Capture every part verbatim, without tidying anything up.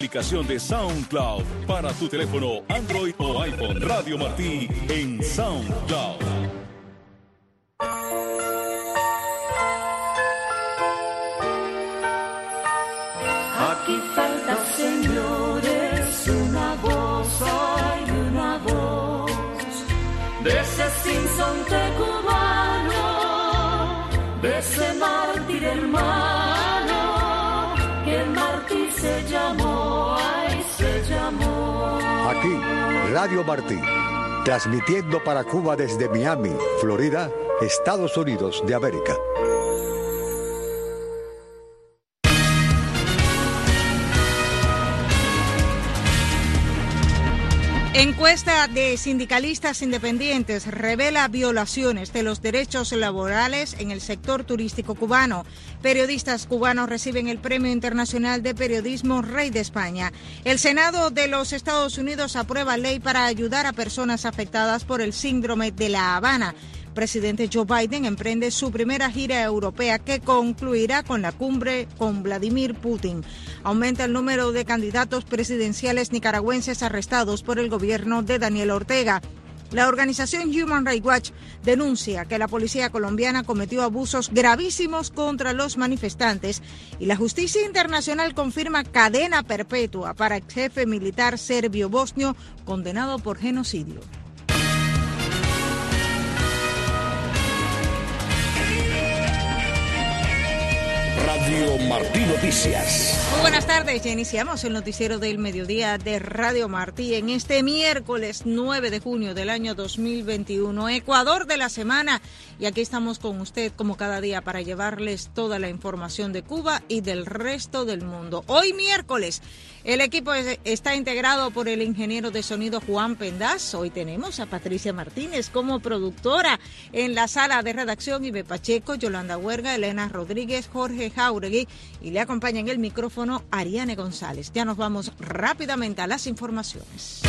Aplicación de SoundCloud para tu teléfono Android o iPhone. Radio Martí en SoundCloud. Aquí falta, señores, una voz, hay una voz de ese sinsonte cubano, de ese mártir hermano, que el mártir se llamó, ay, se llamó. Aquí, Radio Martí, transmitiendo para Cuba desde Miami, Florida, Estados Unidos de América. Encuesta de sindicalistas independientes revela violaciones de los derechos laborales en el sector turístico cubano. Periodistas cubanos reciben el Premio Internacional de Periodismo Rey de España. El Senado de los Estados Unidos aprueba ley para ayudar a personas afectadas por el síndrome de La Habana. Presidente Joe Biden emprende su primera gira europea que concluirá con la cumbre con Vladimir Putin. Aumenta el número de candidatos presidenciales nicaragüenses arrestados por el gobierno de Daniel Ortega. La organización Human Rights Watch denuncia que la policía colombiana cometió abusos gravísimos contra los manifestantes y la justicia internacional confirma cadena perpetua para el jefe militar serbio-bosnio condenado por genocidio. Radio Martí Noticias. Muy buenas tardes, ya iniciamos el noticiero del mediodía de Radio Martí en este miércoles nueve de junio del año dos mil veintiuno, Ecuador de la semana, y aquí estamos con usted como cada día para llevarles toda la información de Cuba y del resto del mundo. Hoy miércoles, el equipo está integrado por el ingeniero de sonido Juan Pendaz. Hoy tenemos a Patricia Martínez como productora en la sala de redacción, Ibe Pacheco, Yolanda Huerga, Elena Rodríguez, Jorge Jauregui, y le acompaña en el micrófono Ariane González. Ya nos vamos rápidamente a las informaciones.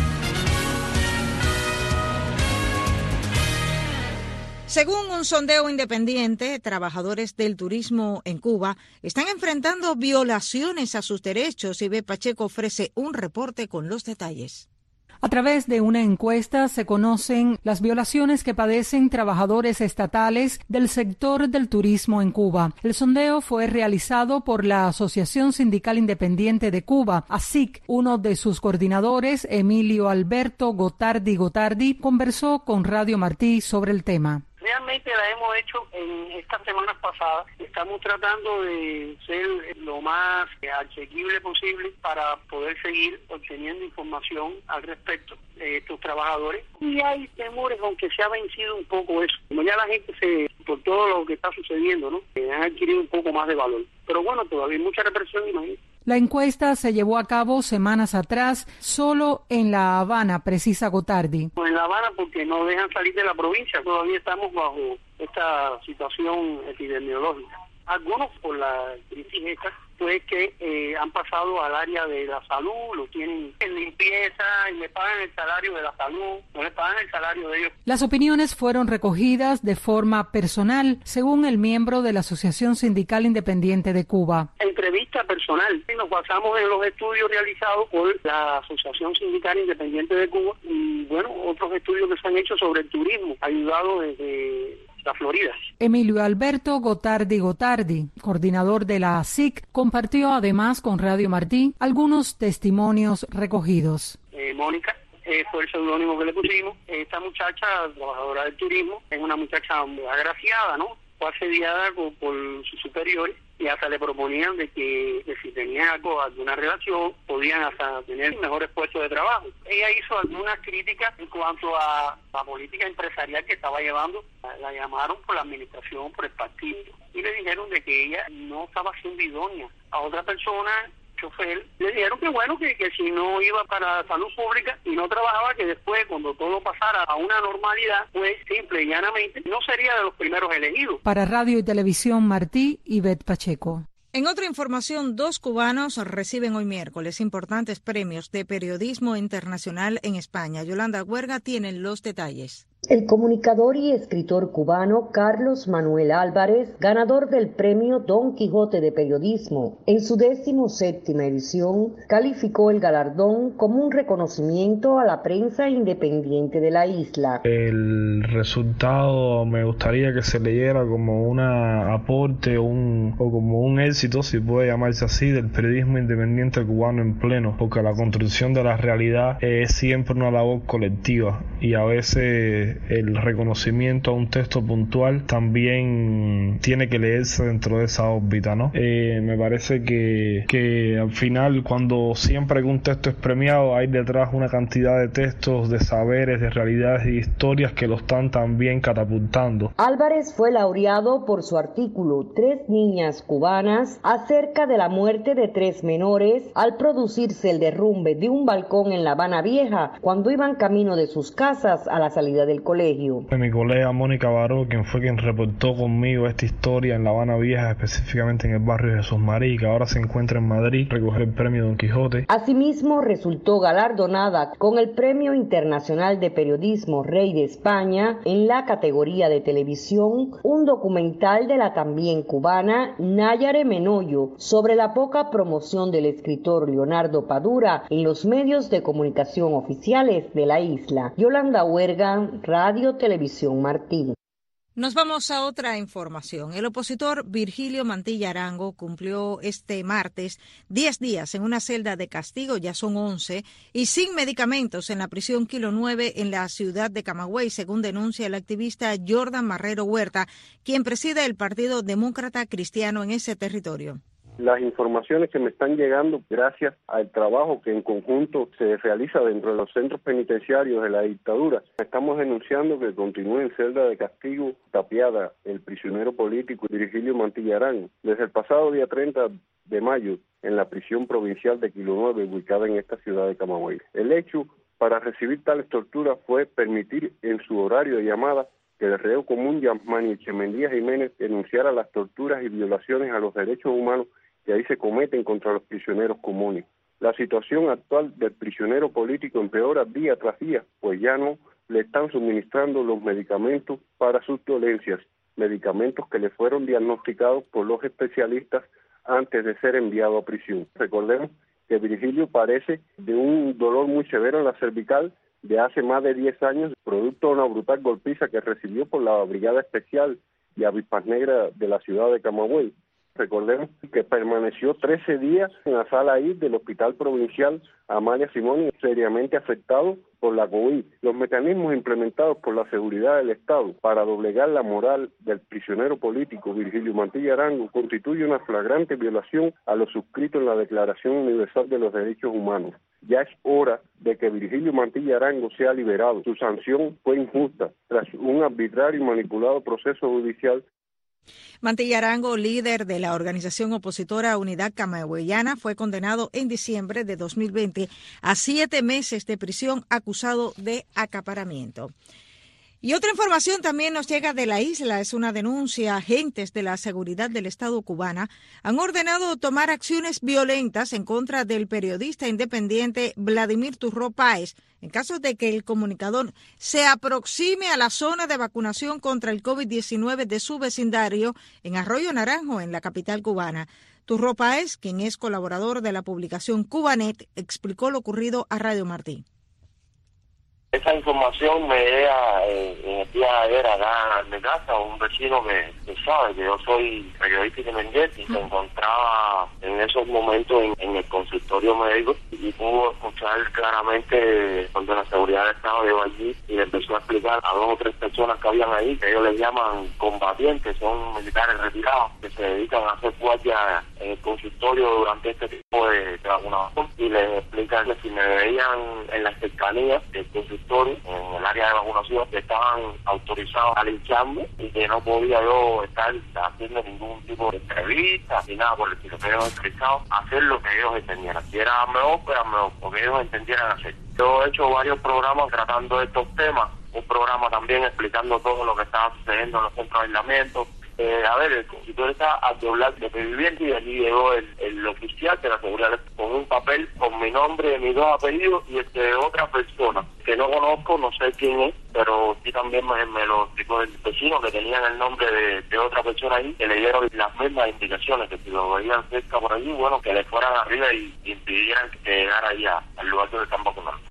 Según un sondeo independiente, trabajadores del turismo en Cuba están enfrentando violaciones a sus derechos. Ibe Pacheco ofrece un reporte con los detalles. A través de una encuesta se conocen las violaciones que padecen trabajadores estatales del sector del turismo en Cuba. El sondeo fue realizado por la Asociación Sindical Independiente de Cuba, A S I C. Uno de sus coordinadores, Emilio Alberto Gotardi Gotardi, conversó con Radio Martí sobre el tema. Realmente la hemos hecho en estas semanas pasadas. Estamos tratando de ser lo más asequible posible para poder seguir obteniendo información al respecto de estos trabajadores. Y hay temores, aunque se ha vencido un poco eso. Como ya la gente, se por todo lo que está sucediendo, ¿no? Eh, han adquirido un poco más de valor. Pero bueno, todavía hay mucha represión, imagínate. La encuesta se llevó a cabo semanas atrás solo en La Habana, precisa Gotardi. En La Habana porque no dejan salir de la provincia, todavía estamos bajo esta situación epidemiológica. Algunos por la crisis esta, pues que eh, han pasado al área de la salud, lo tienen en limpieza y le pagan el salario de la salud, no le pagan el salario de ellos. Las opiniones fueron recogidas de forma personal, según el miembro de la Asociación Sindical Independiente de Cuba. Entrevista personal. Nos basamos en los estudios realizados por la Asociación Sindical Independiente de Cuba y, bueno, otros estudios que se han hecho sobre el turismo, ayudado desde la Florida. Emilio Alberto Gotardi Gotardi, coordinador de la A S I C, compartió además con Radio Martí algunos testimonios recogidos. Eh, Mónica eh, fue el seudónimo que le pusimos. Esta muchacha, trabajadora del turismo, es una muchacha muy agraciada, ¿no? Fue asediada por, por sus superiores y hasta le proponían de que, que si tenía algo, alguna relación, podían hasta tener mejores puestos de trabajo. Ella hizo algunas críticas en cuanto a la política empresarial que estaba llevando. La, la llamaron por la administración, por el partido, y le dijeron de que ella no estaba siendo idónea. A otra persona, chofer, le dijeron que bueno, que, que si no iba para salud pública y no trabajaba, que después, cuando todo pasara a una normalidad, pues simple y llanamente no sería de los primeros elegidos. Para Radio y Televisión Martí, Ivette Pacheco. En otra información, dos cubanos reciben hoy miércoles importantes premios de periodismo internacional en España. Yolanda Huerga tiene los detalles. El comunicador y escritor cubano Carlos Manuel Álvarez, ganador del premio Don Quijote de Periodismo, en su décimo séptima edición, calificó el galardón como un reconocimiento a la prensa independiente de la isla. El resultado me gustaría que se leyera como un aporte un, o como un éxito, si puede llamarse así, del periodismo independiente cubano en pleno, porque la construcción de la realidad es siempre una labor colectiva y a veces el reconocimiento a un texto puntual también tiene que leerse dentro de esa órbita, ¿no? Eh, me parece que, que al final, cuando siempre que un texto es premiado, hay detrás una cantidad de textos, de saberes, de realidades y historias que lo están también catapultando. Álvarez fue laureado por su artículo Tres niñas cubanas acerca de la muerte de tres menores al producirse el derrumbe de un balcón en La Habana Vieja cuando iban camino de sus casas a la salida del colegio. Mi colega Mónica Baró, quien fue quien reportó conmigo esta historia en La Habana Vieja, específicamente en el barrio de Jesús María, que ahora se encuentra en Madrid, recoger el premio Don Quijote. Asimismo, resultó galardonada con el Premio Internacional de Periodismo Rey de España en la categoría de televisión, un documental de la también cubana Nayare Menoyo sobre la poca promoción del escritor Leonardo Padura en los medios de comunicación oficiales de la isla. Yolanda Huerga, Radio Televisión Martín. Nos vamos a otra información. El opositor Virgilio Mantilla Arango cumplió este martes diez días en una celda de castigo, ya son once, y sin medicamentos en la prisión Kilo nueve en la ciudad de Camagüey, según denuncia el activista Jordan Marrero Huerta, quien preside el Partido Demócrata Cristiano en ese territorio. Las informaciones que me están llegando gracias al trabajo que en conjunto se realiza dentro de los centros penitenciarios de la dictadura, estamos denunciando que continúe en celda de castigo tapiada el prisionero político Virgilio Mantilla Arango desde el pasado día treinta de mayo en la prisión provincial de Kilo nueve ubicada en esta ciudad de Camagüey. El hecho para recibir tales torturas fue permitir en su horario de llamada que el reo común Yasmani Echemendía Jiménez denunciara las torturas y violaciones a los derechos humanos que ahí se cometen contra los prisioneros comunes. La situación actual del prisionero político empeora día tras día, pues ya no le están suministrando los medicamentos para sus dolencias, medicamentos que le fueron diagnosticados por los especialistas antes de ser enviado a prisión. Recordemos que Virgilio padece de un dolor muy severo en la cervical de hace más de diez años, producto de una brutal golpiza que recibió por la Brigada Especial de Avispas Negras de la ciudad de Camagüey. Recordemos que permaneció trece días en la sala I del Hospital Provincial Amalia Simón, seriamente afectado por la COVID. Los mecanismos implementados por la seguridad del Estado para doblegar la moral del prisionero político Virgilio Mantilla Arango constituye una flagrante violación a lo suscrito en la Declaración Universal de los Derechos Humanos. Ya es hora de que Virgilio Mantilla Arango sea liberado. Su sanción fue injusta tras un arbitrario y manipulado proceso judicial. Mantilla Arango, líder de la organización opositora Unidad Camagüeyana, fue condenado en diciembre de dos mil veinte a siete meses de prisión acusado de acaparamiento. Y otra información también nos llega de la isla, es una denuncia. Agentes de la seguridad del Estado cubana han ordenado tomar acciones violentas en contra del periodista independiente Vladimir Turró Páez, en caso de que el comunicador se aproxime a la zona de vacunación contra el COVID diecinueve de su vecindario en Arroyo Naranjo, en la capital cubana. Turró Páez, quien es colaborador de la publicación Cubanet, explicó lo ocurrido a Radio Martí. Esa información me llega eh, en el día de ayer acá en mi casa, un vecino que, que sabe que yo soy periodista independiente y se encontraba en esos momentos en, en el consultorio médico y pudo escuchar claramente cuando la seguridad del Estado llegó allí y le empezó a explicar a dos o tres personas que habían ahí, que ellos les llaman combatientes, son militares retirados que se dedican a hacer guardia en el consultorio durante este tipo de, de vacunación, y les explican que si me veían en las cercanías del consultorio en el área de vacunación, que estaban autorizados a lincharme y que no podía yo estar haciendo ningún tipo de entrevista ni nada por el estilo, que ellos autorizados a hacer lo que ellos entendieran. Si era mejor, pues mejor, porque ellos entendieran hacer. Yo he hecho varios programas tratando de estos temas, un programa también explicando todo lo que estaba sucediendo en los centros de aislamiento, Eh, a ver, el consultor está a doblar de viviente y allí llegó el, el oficial de la seguridad con un papel con mi nombre, mis dos apellidos y el de otra persona que no conozco, no sé quién es, pero sí también me, me lo explicó el vecino, que tenían el nombre de, de otra persona ahí, que le dieron las mismas indicaciones, que si lo veían cerca por allí, bueno, que le fueran arriba y, y impidieran que llegara ahí a, al lugar donde están vacunando.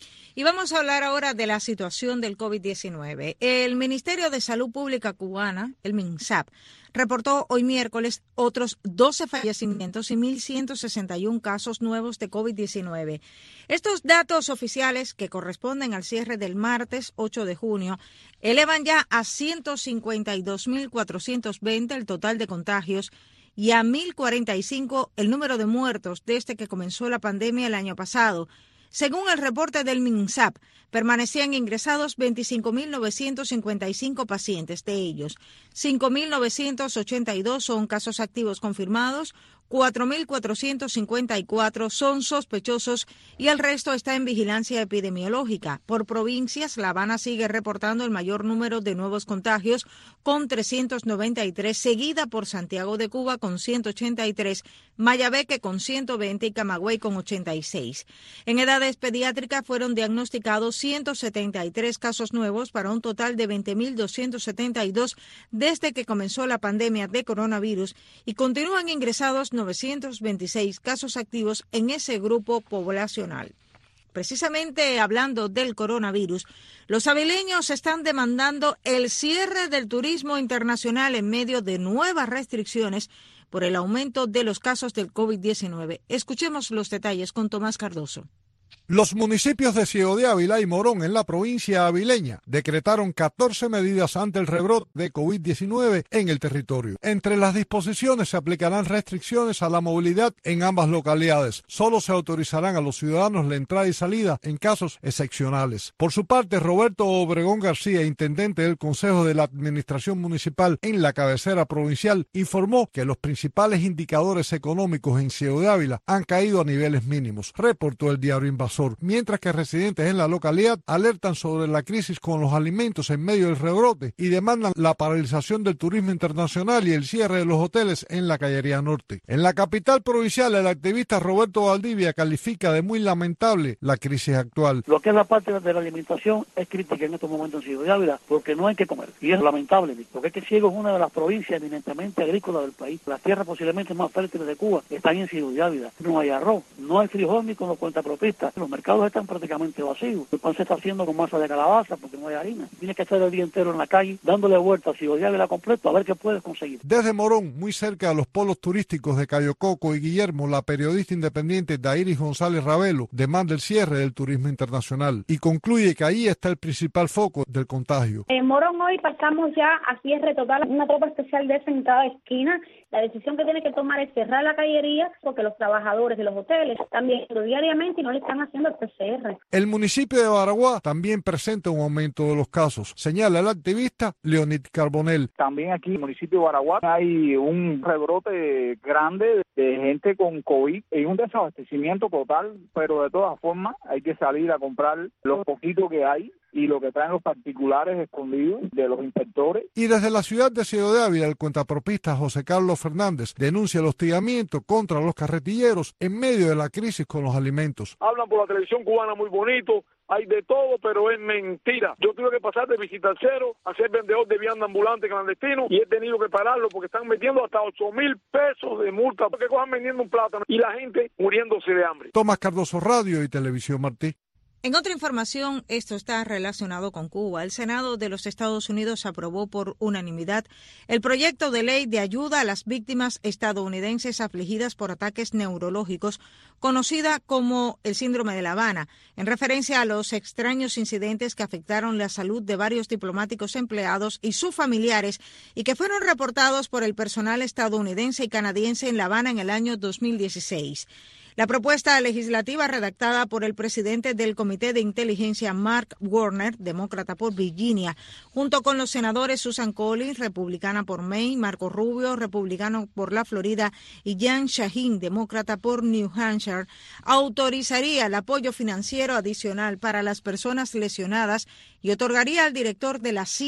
Y vamos a hablar ahora de la situación del COVID diecinueve. El Ministerio de Salud Pública cubana, el MINSAP, reportó hoy miércoles otros doce fallecimientos y mil ciento sesenta y uno casos nuevos de COVID diecinueve. Estos datos oficiales, que corresponden al cierre del martes ocho de junio, elevan ya a ciento cincuenta y dos mil cuatrocientos veinte el total de contagios y a mil cuarenta y cinco el número de muertos desde que comenzó la pandemia el año pasado. Según el reporte del MINSAP, permanecían ingresados veinticinco mil novecientos cincuenta y cinco pacientes. De ellos, cinco mil novecientos ochenta y dos son casos activos confirmados, cuatro mil cuatrocientos cincuenta y cuatro son sospechosos y el resto está en vigilancia epidemiológica. Por provincias, La Habana sigue reportando el mayor número de nuevos contagios con trescientos noventa y tres, seguida por Santiago de Cuba con ciento ochenta y tres, Mayabeque con ciento veinte y Camagüey con ochenta y seis. En edades pediátricas fueron diagnosticados ciento setenta y tres casos nuevos para un total de veinte mil doscientos setenta y dos desde que comenzó la pandemia de coronavirus y continúan ingresados novecientos veintiséis casos activos en ese grupo poblacional. Precisamente hablando del coronavirus, los avileños están demandando el cierre del turismo internacional en medio de nuevas restricciones por el aumento de los casos del COVID diecinueve. Escuchemos los detalles con Tomás Cardoso. Los municipios de Ciego de Ávila y Morón en la provincia avileña decretaron catorce medidas ante el rebrote de COVID diecinueve en el territorio. Entre las disposiciones se aplicarán restricciones a la movilidad en ambas localidades. Solo se autorizarán a los ciudadanos la entrada y salida en casos excepcionales. Por su parte, Roberto Obregón García, intendente del Consejo de la Administración Municipal en la cabecera provincial, informó que los principales indicadores económicos en Ciego de Ávila han caído a niveles mínimos, reportó el diario Invasor. Mientras que residentes en la localidad alertan sobre la crisis con los alimentos en medio del rebrote y demandan la paralización del turismo internacional y el cierre de los hoteles en la Cañería Norte. En la capital provincial, el activista Roberto Valdivia califica de muy lamentable la crisis actual. Lo que es la parte de la alimentación es crítica en estos momentos en Ciego de Ávila porque no hay que comer y es lamentable porque es que Ciego es una de las provincias eminentemente agrícolas del país. Las tierras posiblemente más fértiles de Cuba están en Ciego de Ávila. No hay arroz, no hay frijol ni con los cuentapropistas. Los mercados están prácticamente vacíos. El pan se está haciendo con masa de calabaza porque no hay harina. Tienes que estar el día entero en la calle dándole vueltas y odiarle la completo a ver qué puedes conseguir. Desde Morón, muy cerca de los polos turísticos de Cayo Coco y Guillermo, la periodista independiente Dairis González Ravelo demanda el cierre del turismo internacional y concluye que ahí está el principal foco del contagio. En Morón hoy pasamos ya a cierre total, una tropa especial de esa en cada esquina. La decisión que tiene que tomar es cerrar la callería porque los trabajadores de los hoteles están viendo diariamente y no le están haciendo el P C R. El municipio de Baraguá también presenta un aumento de los casos, señala el activista Leonid Carbonell. También aquí en el municipio de Baraguá hay un rebrote grande de gente con COVID y un desabastecimiento total, pero de todas formas hay que salir a comprar los poquitos que hay y lo que traen los particulares escondidos de los inspectores. Y desde la ciudad de Ciego de Ávila, el cuentapropista José Carlos Fernández denuncia el hostigamiento contra los carretilleros en medio de la crisis con los alimentos. Hablan por la televisión cubana muy bonito, hay de todo, pero es mentira. Yo tuve que pasar de visitarcero a ser vendedor de vianda ambulante clandestino y he tenido que pararlo porque están metiendo hasta ocho mil pesos de multa porque cojan vendiendo un plátano y la gente muriéndose de hambre. Tomás Cardoso, Radio y Televisión Martí. En otra información, esto está relacionado con Cuba. El Senado de los Estados Unidos aprobó por unanimidad el proyecto de ley de ayuda a las víctimas estadounidenses afligidas por ataques neurológicos, conocida como el síndrome de La Habana, en referencia a los extraños incidentes que afectaron la salud de varios diplomáticos empleados y sus familiares y que fueron reportados por el personal estadounidense y canadiense en La Habana en el año dos mil dieciséis. La propuesta legislativa redactada por el presidente del Comité de Inteligencia Mark Warner, demócrata por Virginia, junto con los senadores Susan Collins, republicana por Maine, Marco Rubio, republicano por la Florida, y Jan Shaheen, demócrata por New Hampshire, autorizaría el apoyo financiero adicional para las personas lesionadas y otorgaría al director de la C I A,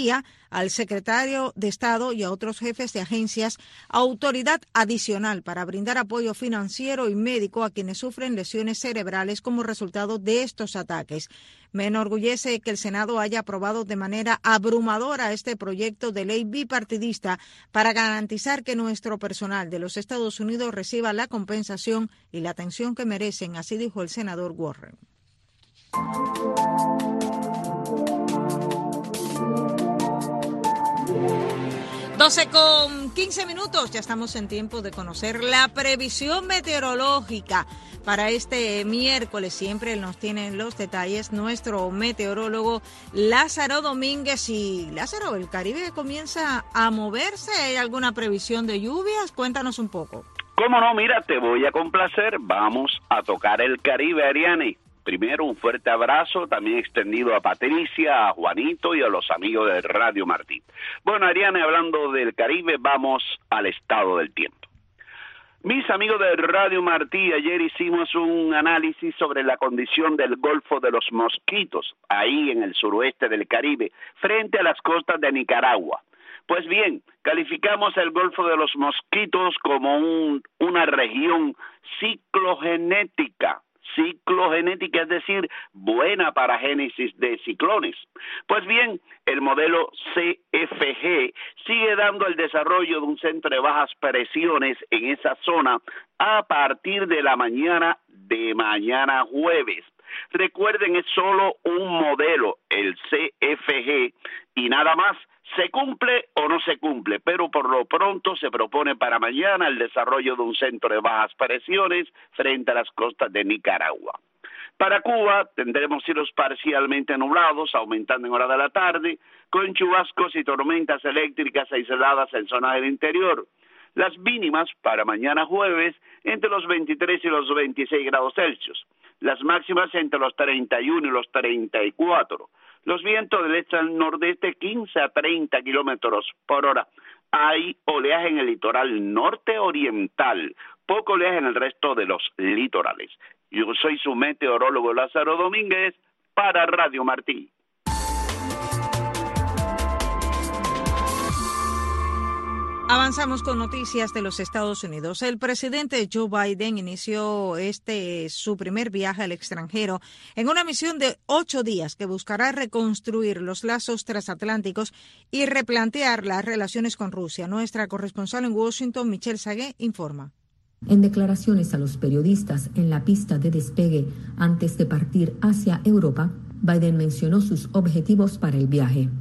al secretario de Estado y a otros jefes de agencias autoridad adicional para brindar apoyo financiero y médico a quienes sufren lesiones cerebrales como resultado de estos ataques. Me enorgullece que el Senado haya aprobado de manera abrumadora este proyecto de ley bipartidista para garantizar que nuestro personal de los Estados Unidos reciba la compensación y la atención que merecen, así dijo el senador Warren. doce con quince minutos, ya estamos en tiempo de conocer la previsión meteorológica para este miércoles. Siempre nos tienen los detalles nuestro meteorólogo Lázaro Domínguez. Y Lázaro, ¿el Caribe comienza a moverse? ¿Hay alguna previsión de lluvias? Cuéntanos un poco. ¿Cómo no? Mira, te voy a complacer. Vamos a tocar el Caribe, Ariane. Primero, un fuerte abrazo también extendido a Patricia, a Juanito y a los amigos de Radio Martí. Bueno, Ariane, hablando del Caribe, vamos al estado del tiempo. Mis amigos de Radio Martí, ayer hicimos un análisis sobre la condición del Golfo de los Mosquitos, ahí en el suroeste del Caribe, frente a las costas de Nicaragua. Pues bien, calificamos el Golfo de los Mosquitos como un, una región ciclogenética. Ciclogenética, es decir, buena para génesis de ciclones. Pues bien, el modelo C F G sigue dando el desarrollo de un centro de bajas presiones en esa zona a partir de la mañana de mañana jueves. Recuerden, es solo un modelo, el C F G, y nada más. ¿Se cumple o no se cumple? Pero por lo pronto se propone para mañana el desarrollo de un centro de bajas presiones frente a las costas de Nicaragua. Para Cuba tendremos cielos parcialmente nublados, aumentando en hora de la tarde, con chubascos y tormentas eléctricas aisladas en zonas del interior. Las mínimas para mañana jueves entre los veintitrés y los veintiséis grados Celsius. Las máximas entre los treinta y uno y los treinta y cuatro. Los vientos del este al nordeste quince a treinta kilómetros por hora. Hay oleaje en el litoral norte oriental, poco oleaje en el resto de los litorales. Yo soy su meteorólogo Lázaro Domínguez para Radio Martí. Avanzamos con noticias de los Estados Unidos. El presidente Joe Biden inició este su primer viaje al extranjero en una misión de ocho días que buscará reconstruir los lazos transatlánticos y replantear las relaciones con Rusia. Nuestra corresponsal en Washington, Michelle Sagué, informa. En declaraciones a los periodistas en la pista de despegue antes de partir hacia Europa, Biden mencionó sus objetivos para el viaje.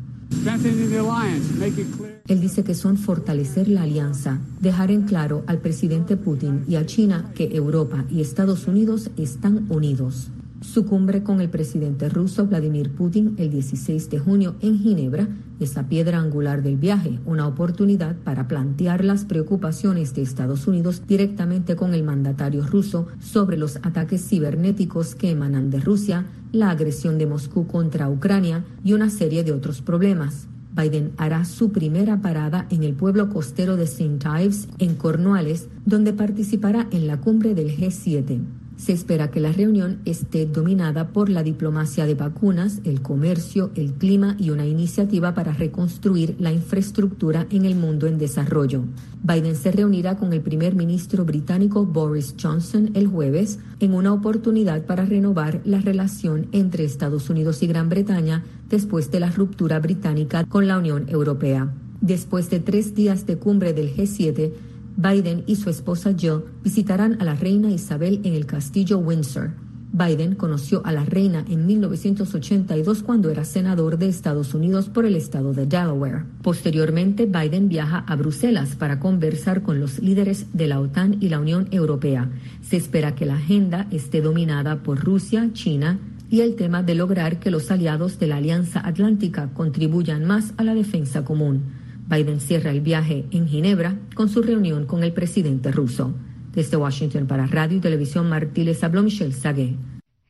Él dice que son fortalecer la alianza, dejar en claro al presidente Putin y a China que Europa y Estados Unidos están unidos. Su cumbre con el presidente ruso Vladimir Putin el dieciséis de junio en Ginebra es la piedra angular del viaje, una oportunidad para plantear las preocupaciones de Estados Unidos directamente con el mandatario ruso sobre los ataques cibernéticos que emanan de Rusia, la agresión de Moscú contra Ucrania y una serie de otros problemas. Biden hará su primera parada en el pueblo costero de Saint Ives, en Cornualles, donde participará en la cumbre del G siete. Se espera que la reunión esté dominada por la diplomacia de vacunas, el comercio, el clima y una iniciativa para reconstruir la infraestructura en el mundo en desarrollo. Biden se reunirá con el primer ministro británico Boris Johnson el jueves en una oportunidad para renovar la relación entre Estados Unidos y Gran Bretaña después de la ruptura británica con la Unión Europea. Después de tres días de cumbre del G siete, Biden y su esposa Jill visitarán a la reina Isabel en el castillo Windsor. Biden conoció a la reina en mil novecientos ochenta y dos cuando era senador de Estados Unidos por el estado de Delaware. Posteriormente, Biden viaja a Bruselas para conversar con los líderes de la OTAN y la Unión Europea. Se espera que la agenda esté dominada por Rusia, China y el tema de lograr que los aliados de la Alianza Atlántica contribuyan más a la defensa común. Biden cierra el viaje en Ginebra con su reunión con el presidente ruso. Desde Washington para Radio y Televisión Martí les habló Michelle Sagué.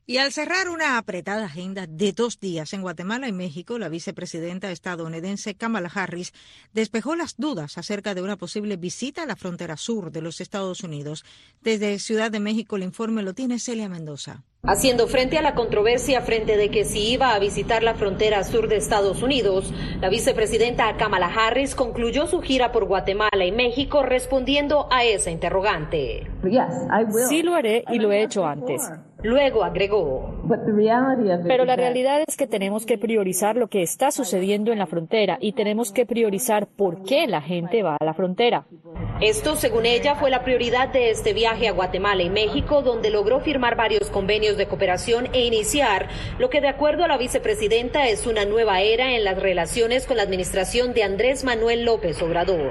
Y al cerrar una apretada agenda de dos días en Guatemala y México, la vicepresidenta estadounidense Kamala Harris despejó las dudas acerca de una posible visita a la frontera sur de los Estados Unidos. Desde Ciudad de México el informe lo tiene Celia Mendoza. Haciendo frente a la controversia frente de que si iba a visitar la frontera sur de Estados Unidos, la vicepresidenta Kamala Harris concluyó su gira por Guatemala y México respondiendo a esa interrogante. Sí lo haré y lo he hecho antes. Luego agregó, pero la realidad es que tenemos que priorizar lo que está sucediendo en la frontera y tenemos que priorizar por qué la gente va a la frontera. Esto, según ella, fue la prioridad de este viaje a Guatemala y México, donde logró firmar varios convenios de cooperación e iniciar lo que, de acuerdo a la vicepresidenta, es una nueva era en las relaciones con la administración de Andrés Manuel López Obrador.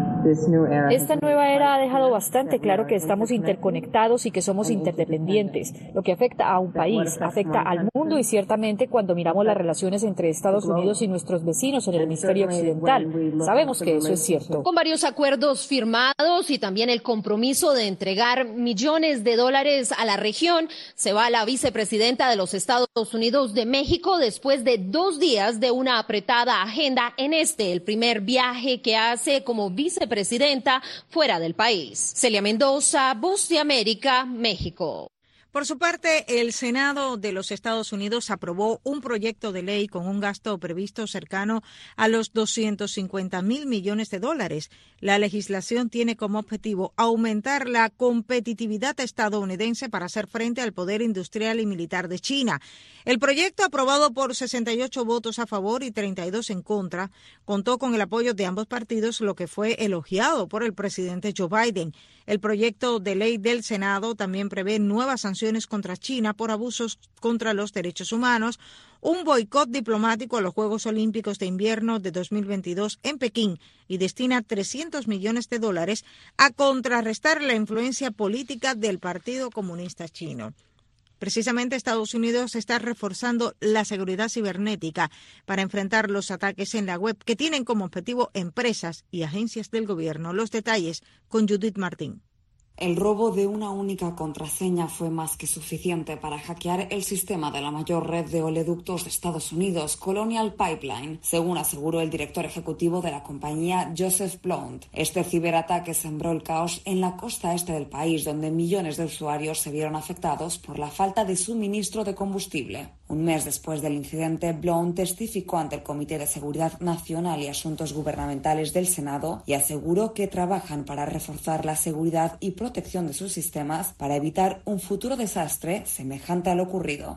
Esta nueva era ha dejado bastante claro que estamos interconectados y que somos interdependientes. Lo que afecta a un país afecta al mundo y ciertamente cuando miramos las relaciones entre Estados Unidos y nuestros vecinos en el hemisferio occidental, sabemos que eso es cierto. Con varios acuerdos firmados y también el compromiso de entregar millones de dólares a la región, se va la vicepresidenta de los Estados Unidos de México después de dos días de una apretada agenda en este, el primer viaje que hace como vicepresidenta presidenta fuera del país. Celia Mendoza, Voz de América, México. Por su parte, el Senado de los Estados Unidos aprobó un proyecto de ley con un gasto previsto cercano a los doscientos cincuenta mil millones de dólares. La legislación tiene como objetivo aumentar la competitividad estadounidense para hacer frente al poder industrial y militar de China. El proyecto, aprobado por sesenta y ocho votos a favor y treinta y dos en contra, contó con el apoyo de ambos partidos, lo que fue elogiado por el presidente Joe Biden. El proyecto de ley del Senado también prevé nuevas sanciones contra China por abusos contra los derechos humanos, un boicot diplomático a los Juegos Olímpicos de Invierno de dos mil veintidós en Pekín y destina trescientos millones de dólares a contrarrestar la influencia política del Partido Comunista Chino. Precisamente Estados Unidos está reforzando la seguridad cibernética para enfrentar los ataques en la web que tienen como objetivo empresas y agencias del gobierno. Los detalles con Judith Martín. El robo de una única contraseña fue más que suficiente para hackear el sistema de la mayor red de oleoductos de Estados Unidos, Colonial Pipeline, según aseguró el director ejecutivo de la compañía, Joseph Blount. Este ciberataque sembró el caos en la costa este del país, donde millones de usuarios se vieron afectados por la falta de suministro de combustible. Un mes después del incidente, Blount testificó ante el Comité de Seguridad Nacional y Asuntos Gubernamentales del Senado y aseguró que trabajan para reforzar la seguridad y protección de sus sistemas para evitar un futuro desastre semejante a lo ocurrido.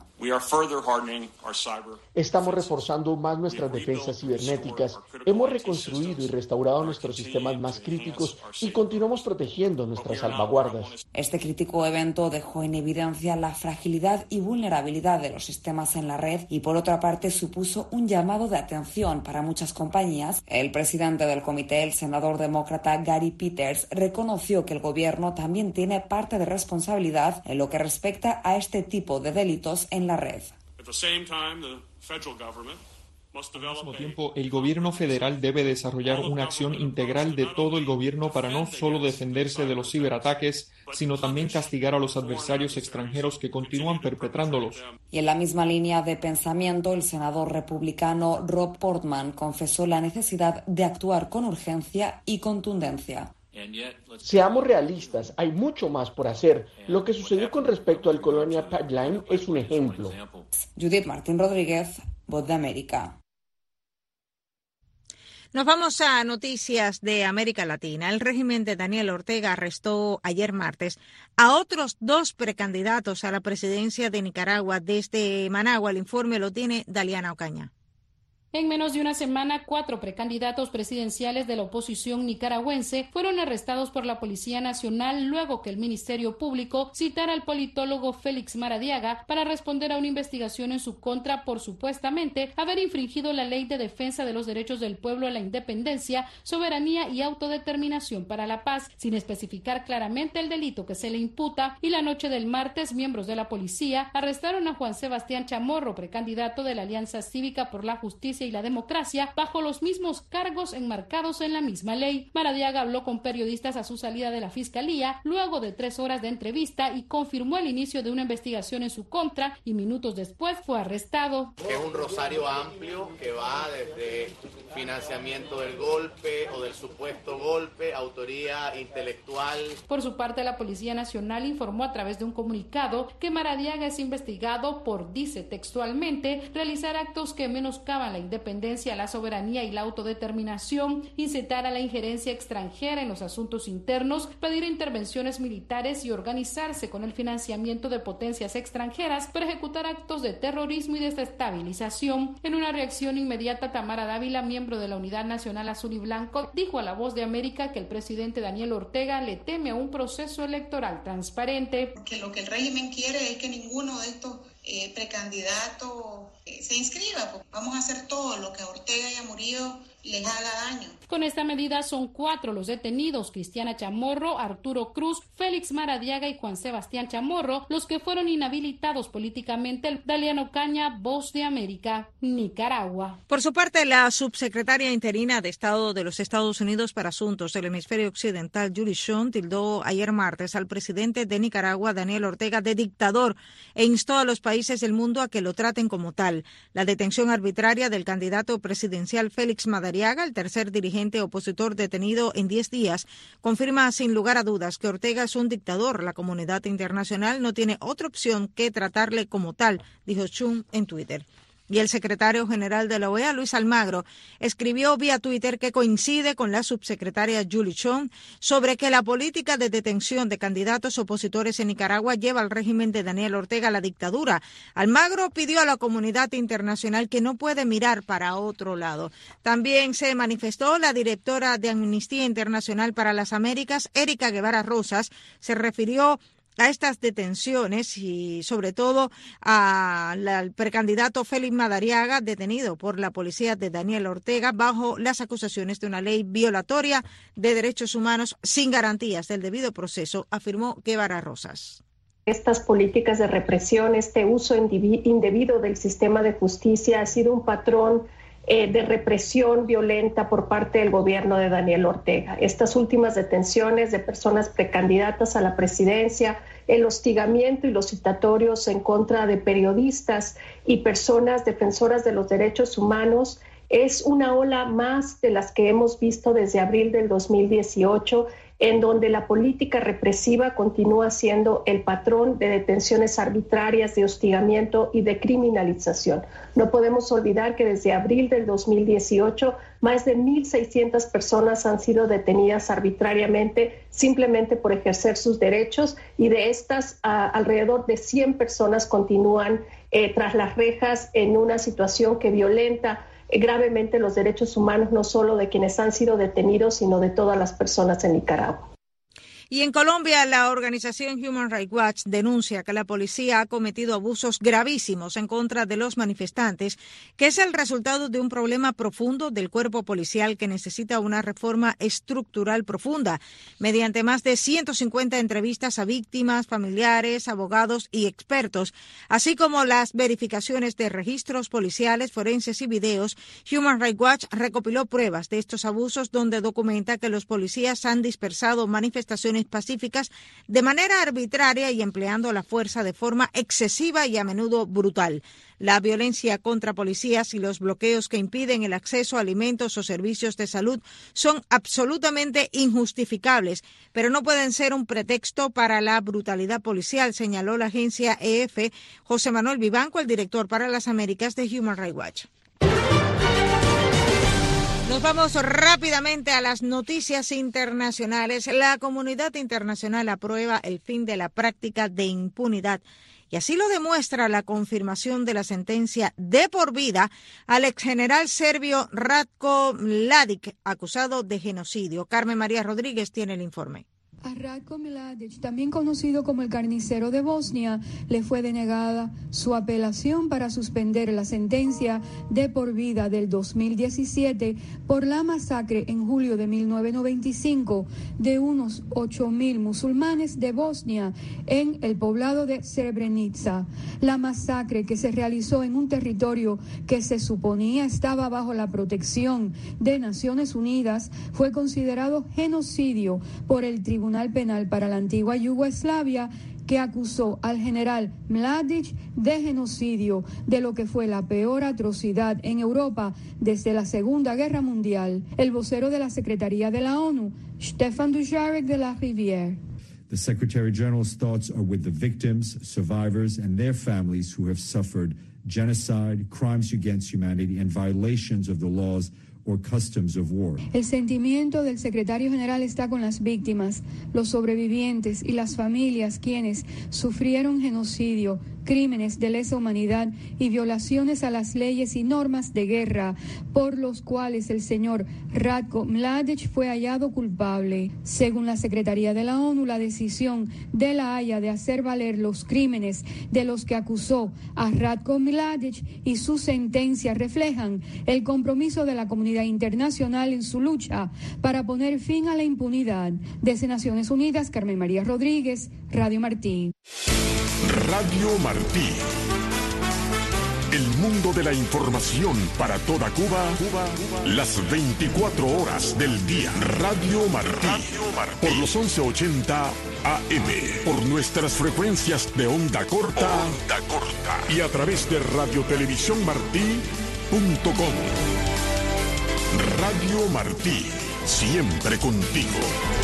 Estamos reforzando más nuestras defensas cibernéticas, hemos reconstruido y restaurado nuestros sistemas más críticos y continuamos protegiendo nuestras salvaguardas. Este crítico evento dejó en evidencia la fragilidad y vulnerabilidad de los sistemas en la red y, por otra parte, supuso un llamado de atención para muchas compañías. El presidente del comité, el senador demócrata Gary Peters, reconoció que el gobierno también tiene parte de responsabilidad en lo que respecta a este tipo de delitos en la red. Al mismo tiempo, el gobierno federal debe desarrollar una acción integral de todo el gobierno para no solo defenderse de los ciberataques, sino también castigar a los adversarios extranjeros que continúan perpetrándolos. Y en la misma línea de pensamiento, el senador republicano Rob Portman confesó la necesidad de actuar con urgencia y contundencia. Seamos realistas, hay mucho más por hacer. Lo que sucedió con respecto al Colonial Pipeline es un ejemplo. Judith Martín Rodríguez, Voz de América. Nos vamos a noticias de América Latina. El régimen de Daniel Ortega arrestó ayer martes a otros dos precandidatos a la presidencia de Nicaragua desde Managua. El informe lo tiene Daliana Ocaña. En menos de una semana, cuatro precandidatos presidenciales de la oposición nicaragüense fueron arrestados por la Policía Nacional luego que el Ministerio Público citara al politólogo Félix Maradiaga para responder a una investigación en su contra por supuestamente haber infringido la Ley de Defensa de los Derechos del Pueblo a la Independencia, Soberanía y Autodeterminación para la Paz, sin especificar claramente el delito que se le imputa. Y la noche del martes, miembros de la policía arrestaron a Juan Sebastián Chamorro, precandidato de la Alianza Cívica por la Justicia y la democracia bajo los mismos cargos enmarcados en la misma ley. Maradiaga habló con periodistas a su salida de la fiscalía luego de tres horas de entrevista y confirmó el inicio de una investigación en su contra y minutos después fue arrestado. Es un rosario amplio que va desde financiamiento del golpe o del supuesto golpe, autoría intelectual. Por su parte, la Policía Nacional informó a través de un comunicado que Maradiaga es investigado por, dice textualmente, realizar actos que menoscaban la independencia, la soberanía y la autodeterminación, incitar a la injerencia extranjera en los asuntos internos, pedir intervenciones militares y organizarse con el financiamiento de potencias extranjeras para ejecutar actos de terrorismo y desestabilización. En una reacción inmediata, Tamara Dávila, miembro de la Unidad Nacional Azul y Blanco, dijo a La Voz de América que el presidente Daniel Ortega le teme a un proceso electoral transparente. Que lo que el régimen quiere es que ninguno de estos eh, precandidatos eh, se inscriba. Pues vamos a hacer todo lo que a Ortega y a Murillo les haga daño. Con esta medida son cuatro los detenidos: Cristiana Chamorro, Arturo Cruz, Félix Maradiaga y Juan Sebastián Chamorro, los que fueron inhabilitados políticamente. Daliano Caña, Voz de América, Nicaragua. Por su parte, la subsecretaria interina de Estado de los Estados Unidos para Asuntos del Hemisferio Occidental, Julie Shum, tildó ayer martes al presidente de Nicaragua, Daniel Ortega, de dictador e instó a los países del mundo a que lo traten como tal. La detención arbitraria del candidato presidencial Félix Maradiaga, el tercer dirigente opositor detenido en diez días, confirma sin lugar a dudas que Ortega es un dictador. La comunidad internacional no tiene otra opción que tratarle como tal, dijo Chum en Twitter. Y el secretario general de la O E A, Luis Almagro, escribió vía Twitter que coincide con la subsecretaria Julie Chong sobre que la política de detención de candidatos opositores en Nicaragua lleva al régimen de Daniel Ortega a la dictadura. Almagro pidió a la comunidad internacional que no puede mirar para otro lado. También se manifestó la directora de Amnistía Internacional para las Américas, Erika Guevara Rosas, se refirió a estas detenciones y sobre todo al precandidato Félix Maradiaga, detenido por la policía de Daniel Ortega bajo las acusaciones de una ley violatoria de derechos humanos sin garantías del debido proceso, afirmó Guevara Rosas. Estas políticas de represión, este uso indebido del sistema de justicia ha sido un patrón Eh, de represión violenta por parte del gobierno de Daniel Ortega. Estas últimas detenciones de personas precandidatas a la presidencia, el hostigamiento y los citatorios en contra de periodistas y personas defensoras de los derechos humanos es una ola más de las que hemos visto desde abril del dos mil dieciocho, en donde la política represiva continúa siendo el patrón de detenciones arbitrarias, de hostigamiento y de criminalización. No podemos olvidar que desde abril del dos mil dieciocho, más de mil seiscientas personas han sido detenidas arbitrariamente simplemente por ejercer sus derechos, y de estas, a, alrededor de cien personas continúan eh, tras las rejas en una situación que violenta gravemente los derechos humanos, no solo de quienes han sido detenidos, sino de todas las personas en Nicaragua. Y en Colombia, la organización Human Rights Watch denuncia que la policía ha cometido abusos gravísimos en contra de los manifestantes, que es el resultado de un problema profundo del cuerpo policial que necesita una reforma estructural profunda. Mediante más de ciento cincuenta entrevistas a víctimas, familiares, abogados y expertos, así como las verificaciones de registros policiales, forenses y videos, Human Rights Watch recopiló pruebas de estos abusos, donde documenta que los policías han dispersado manifestaciones pacíficas de manera arbitraria y empleando la fuerza de forma excesiva y a menudo brutal. La violencia contra policías y los bloqueos que impiden el acceso a alimentos o servicios de salud son absolutamente injustificables, pero no pueden ser un pretexto para la brutalidad policial, señaló la agencia E F. José Manuel Vivanco, el director para las Américas de Human Rights Watch. Nos vamos rápidamente a las noticias internacionales. La comunidad internacional aprueba el fin de la práctica de impunidad, y así lo demuestra la confirmación de la sentencia de por vida al exgeneral serbio Ratko Mladic, acusado de genocidio. Carmen María Rodríguez tiene el informe. A Ratko Mladic, también conocido como el carnicero de Bosnia, le fue denegada su apelación para suspender la sentencia de por vida del dos mil diecisiete por la masacre en julio de mil novecientos noventa y cinco de unos ocho mil musulmanes de Bosnia en el poblado de Srebrenica. La masacre, que se realizó en un territorio que se suponía estaba bajo la protección de Naciones Unidas, fue considerado genocidio por el Tribunal Penal para la antigua Yugoslavia, que acusó al general Mladic de genocidio, de lo que fue la peor atrocidad en Europa desde la Segunda Guerra Mundial. El vocero de la Secretaría de la ONU, Stefan Dujarric de la Rivière. The Secretary General's thoughts are with the victims, survivors, and their families who have suffered genocide, crimes against humanity, and violations of the laws or customs of war. El sentimiento del secretario general está con las víctimas, los sobrevivientes y las familias quienes sufrieron genocidio, crímenes de lesa humanidad y violaciones a las leyes y normas de guerra por los cuales el señor Ratko Mladic fue hallado culpable. Según la Secretaría de la ONU, la decisión de La Haya de hacer valer los crímenes de los que acusó a Ratko Mladic y su sentencia reflejan el compromiso de la comunidad internacional en su lucha para poner fin a la impunidad. Desde Naciones Unidas, Carmen María Rodríguez, Radio Martí. Radio Martí. El mundo de la información para toda Cuba, Cuba, Cuba. Las veinticuatro horas del día. Radio Martí. Radio Martí. Por los once ochenta A M. Por nuestras frecuencias de onda corta. Onda corta. Y a través de radio televisión martí punto com. Radio Martí. Siempre contigo.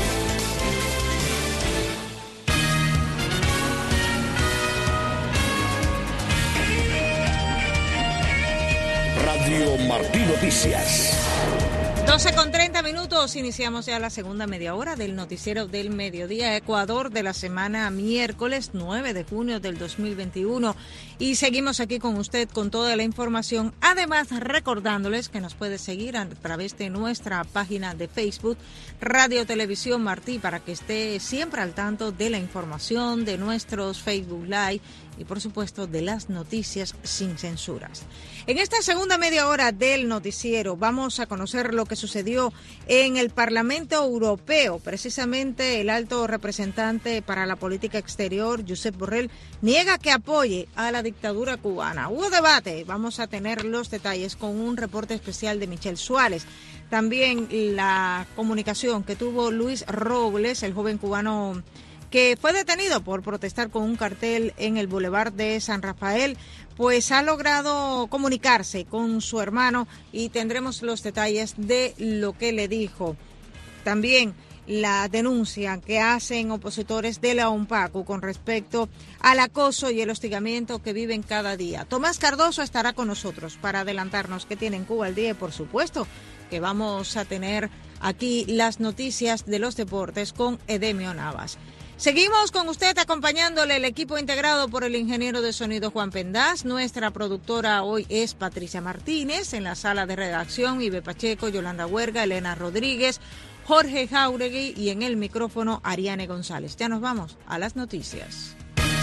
Radio Martí Noticias. doce con treinta minutos, iniciamos ya la segunda media hora del noticiero del mediodía Ecuador de la semana miércoles nueve de junio del dos mil veintiuno y seguimos aquí con usted con toda la información, además recordándoles que nos puede seguir a través de nuestra página de Facebook Radio Televisión Martí para que esté siempre al tanto de la información, de nuestros Facebook Live y por supuesto de las noticias sin censuras. En esta segunda media hora del noticiero vamos a conocer lo que sucedió en el Parlamento Europeo. Precisamente el alto representante para la política exterior, Josep Borrell, niega que apoye a la dictadura cubana. Hubo debate, vamos a tener los detalles con un reporte especial de Michelle Suárez. También la comunicación que tuvo Luis Robles, el joven cubano que fue detenido por protestar con un cartel en el Boulevard de San Rafael, pues ha logrado comunicarse con su hermano y tendremos los detalles de lo que le dijo. También la denuncia que hacen opositores de la UNPACU con respecto al acoso y el hostigamiento que viven cada día. Tomás Cardoso estará con nosotros para adelantarnos qué tiene en Cuba al día y, por supuesto, que vamos a tener aquí las noticias de los deportes con Edemio Navas. Seguimos con usted acompañándole el equipo integrado por el ingeniero de sonido Juan Pendaz. Nuestra productora hoy es Patricia Martínez, en la sala de redacción Ibe Pacheco, Yolanda Huerga, Elena Rodríguez, Jorge Jauregui y en el micrófono Ariane González. Ya nos vamos a las noticias.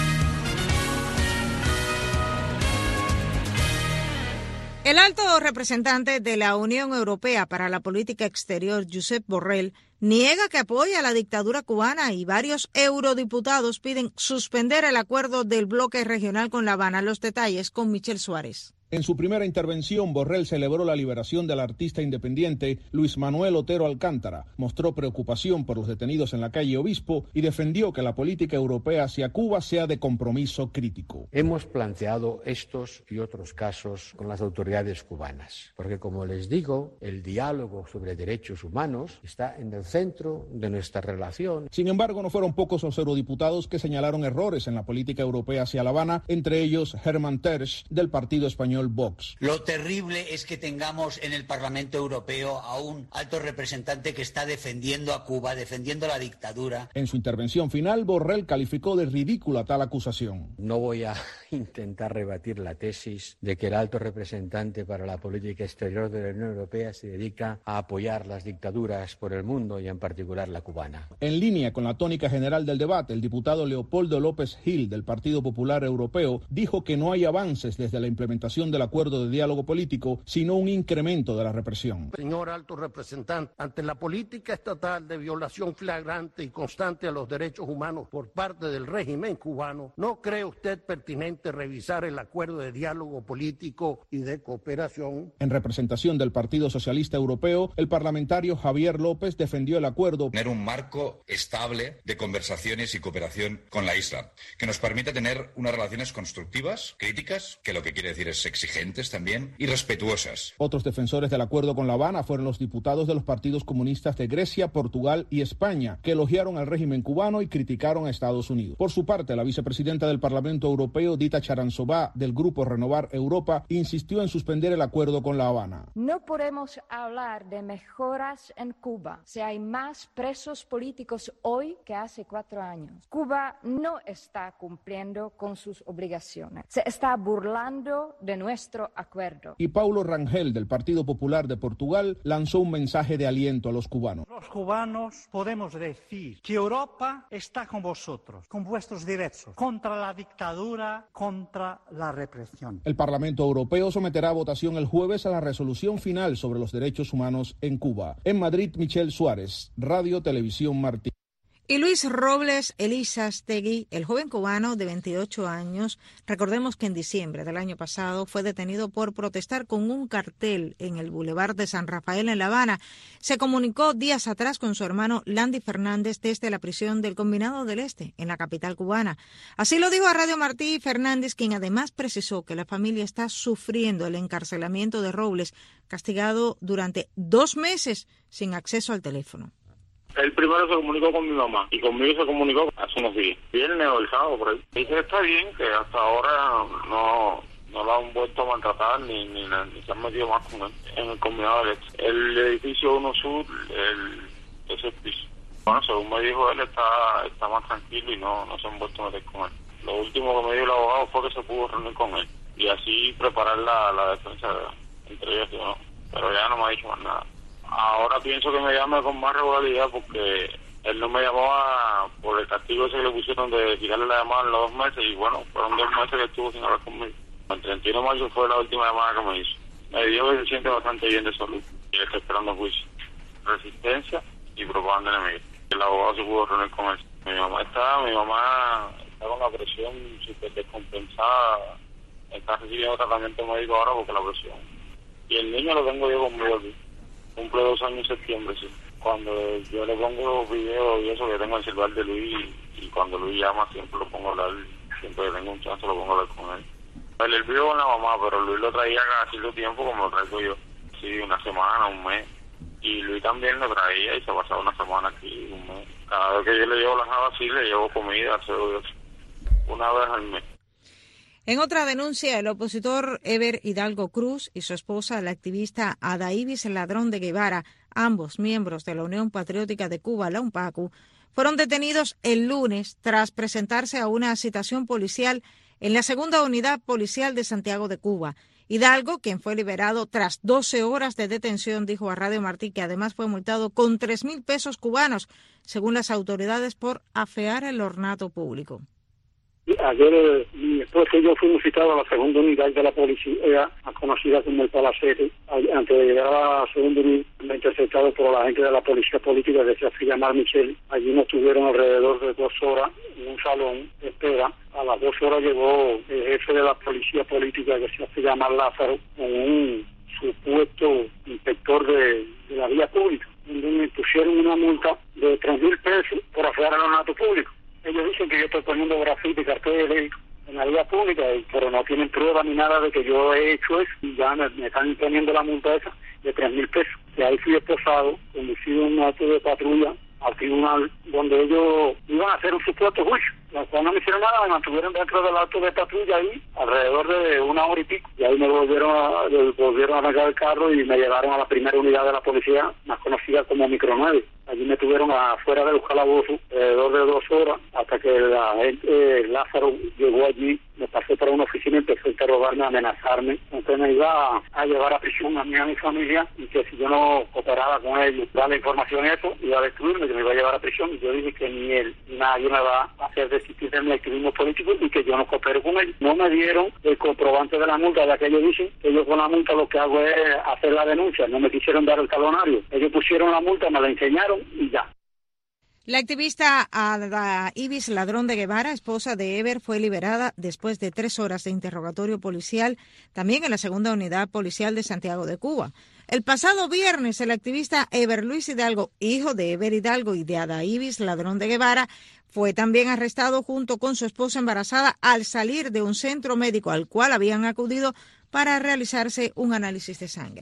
El alto representante de la Unión Europea para la Política Exterior, Josep Borrell, niega que apoya a la dictadura cubana y varios eurodiputados piden suspender el acuerdo del bloque regional con La Habana. Los detalles con Michelle Suárez. En su primera intervención, Borrell celebró la liberación del artista independiente Luis Manuel Otero Alcántara, mostró preocupación por los detenidos en la calle Obispo y defendió que la política europea hacia Cuba sea de compromiso crítico. Hemos planteado estos y otros casos con las autoridades cubanas, porque como les digo, el diálogo sobre derechos humanos está en el centro de nuestra relación. Sin embargo, no fueron pocos los eurodiputados que señalaron errores en la política europea hacia La Habana, entre ellos Herman Tersch, del Partido Español español Vox. Lo terrible es que tengamos en el Parlamento Europeo a un alto representante que está defendiendo a Cuba, defendiendo la dictadura. En su intervención final, Borrell calificó de ridícula tal acusación. No voy a intentar rebatir la tesis de que el alto representante para la política exterior de la Unión Europea se dedica a apoyar las dictaduras por el mundo y en particular la cubana. En línea con la tónica general del debate, el diputado Leopoldo López Gil del Partido Popular Europeo dijo que no hay avances desde la implementación del acuerdo de diálogo político, sino un incremento de la represión. Señor alto representante, ante la política estatal de violación flagrante y constante a los derechos humanos por parte del régimen cubano, ¿no cree usted pertinente revisar el acuerdo de diálogo político y de cooperación? En representación del Partido Socialista Europeo, el parlamentario Javier López defendió el acuerdo. Tener un marco estable de conversaciones y cooperación con la isla, que nos permita tener unas relaciones constructivas, críticas, que lo que quiere decir es exigentes también, y respetuosas. Otros defensores del acuerdo con La Habana fueron los diputados de los partidos comunistas de Grecia, Portugal y España, que elogiaron al régimen cubano y criticaron a Estados Unidos. Por su parte, la vicepresidenta del Parlamento Europeo, Dita Charanzová, del grupo Renovar Europa, insistió en suspender el acuerdo con La Habana. No podemos hablar de mejoras en Cuba si hay más presos políticos hoy que hace cuatro años. Cuba no está cumpliendo con sus obligaciones. Se está burlando de nuestro acuerdo. Y Paulo Rangel, del Partido Popular de Portugal, lanzó un mensaje de aliento a los cubanos. Los cubanos podemos decir que Europa está con vosotros, con vuestros derechos, contra la dictadura, contra la represión. El Parlamento Europeo someterá a votación el jueves a la resolución final sobre los derechos humanos en Cuba. En Madrid, Michelle Suárez, Radio Televisión Martí. Y Luis Robles Elizastegui, el joven cubano de veintiocho años, recordemos que en diciembre del año pasado fue detenido por protestar con un cartel en el Boulevard de San Rafael en La Habana. Se comunicó días atrás con su hermano Landy Fernández desde la prisión del Combinado del Este, en la capital cubana. Así lo dijo a Radio Martí Fernández, quien además precisó que la familia está sufriendo el encarcelamiento de Robles, castigado durante dos meses sin acceso al teléfono. Él primero se comunicó con mi mamá y conmigo se comunicó hace unos días. Viernes o el sábado por ahí. Dice que está bien, que hasta ahora no, no lo han vuelto a maltratar ni, ni, ni se han metido más con él en el combinado del este. El edificio uno Sur, el, ese piso. Bueno, según me dijo él, está, está más tranquilo y no, no se han vuelto a meter con él. Lo último que me dijo el abogado fue que se pudo reunir con él y así preparar la, la defensa de, entre ellos, ¿no? Pero ya no me ha dicho más nada. Ahora pienso que me llame con más regularidad porque él no me llamaba por el castigo ese que le pusieron de tirarle la llamada en los dos meses y bueno, fueron dos meses que estuvo sin hablar conmigo. El treinta y uno de marzo fue la última llamada que me hizo. Me dijo que se siente bastante bien de salud y él está esperando juicio. Resistencia y propaganda enemiga. El abogado se pudo reunir con él. Mi mamá está, mi mamá está con la presión súper descompensada. Está recibiendo tratamiento médico ahora porque la presión. Y el niño lo tengo yo conmigo aquí. Cumple dos años en septiembre, sí. Cuando yo le pongo los videos y eso que tengo en el celular de Luis, y cuando Luis llama siempre lo pongo a hablar, siempre que tengo un chance lo pongo a hablar con él. Él, él vive con la mamá, pero Luis lo traía cada cierto tiempo como lo traigo yo. Sí, una semana, un mes. Y Luis también lo traía y se pasaba una semana aquí, un mes. Cada vez que yo le llevo las habas, sí, le llevo comida, aseo, una vez al mes. En otra denuncia, el opositor Eber Hidalgo Cruz y su esposa, la activista Adaívis Ladrón de Guevara, ambos miembros de la Unión Patriótica de Cuba, la UNPACU, fueron detenidos el lunes tras presentarse a una citación policial en la segunda unidad policial de Santiago de Cuba. Hidalgo, quien fue liberado tras doce horas de detención, dijo a Radio Martí que además fue multado con tres mil pesos cubanos, según las autoridades, por afear el ornato público. Ayer eh, mi esposa y yo fuimos citados a la segunda unidad de la policía, conocida como el Palacete. Antes de llegar a la segunda unidad, me interceptados por la gente de la policía política que se hace llamar Michelle. Allí nos tuvieron alrededor de dos horas en un salón de espera. A las dos horas llegó el jefe de la policía política que se hace llamar Lázaro con un supuesto inspector de, de la vía pública, donde me pusieron una multa de tres mil pesos por afear el ornato público. Ellos dicen que yo estoy poniendo grafiti y carteles en la vía pública, pero no tienen prueba ni nada de que yo he hecho eso. Y ya me, me están imponiendo la multa esa de tres mil pesos. Y ahí fui esposado, conducido en un auto de patrulla al tribunal donde ellos iban a hacer un supuesto juicio. Cuando no me hicieron nada, me mantuvieron dentro del auto de patrulla ahí alrededor de una hora y pico. Y ahí me volvieron a, volvieron a arrancar el carro y me llevaron a la primera unidad de la policía, más conocida como Micro nueve. Allí me tuvieron afuera de los calabozos alrededor de dos horas, hasta que la gente, eh, Lázaro llegó allí, me pasé por una oficina y empezó a interrogarme, a amenazarme. Entonces me iba a, a llevar a prisión a mí y a mi familia, y que si yo no cooperaba con ellos, darle información a eso, iba a destruirme, que me iba a llevar a prisión. Y yo dije que ni él, ni nadie me va a hacer desistir de mi activismo político y que yo no coopero con ellos. No me dieron el comprobante de la multa, ya que ellos dicen que yo con la multa lo que hago es hacer la denuncia. No me quisieron dar el talonario. Ellos pusieron la multa, me la enseñaron y ya. La activista Ada Ibis Ladrón de Guevara, esposa de Eber, fue liberada después de tres horas de interrogatorio policial, también en la segunda unidad policial de Santiago de Cuba. El pasado viernes, el activista Eber Luis Hidalgo, hijo de Eber Hidalgo y de Ada Ibis Ladrón de Guevara, fue también arrestado junto con su esposa embarazada al salir de un centro médico al cual habían acudido para realizarse un análisis de sangre.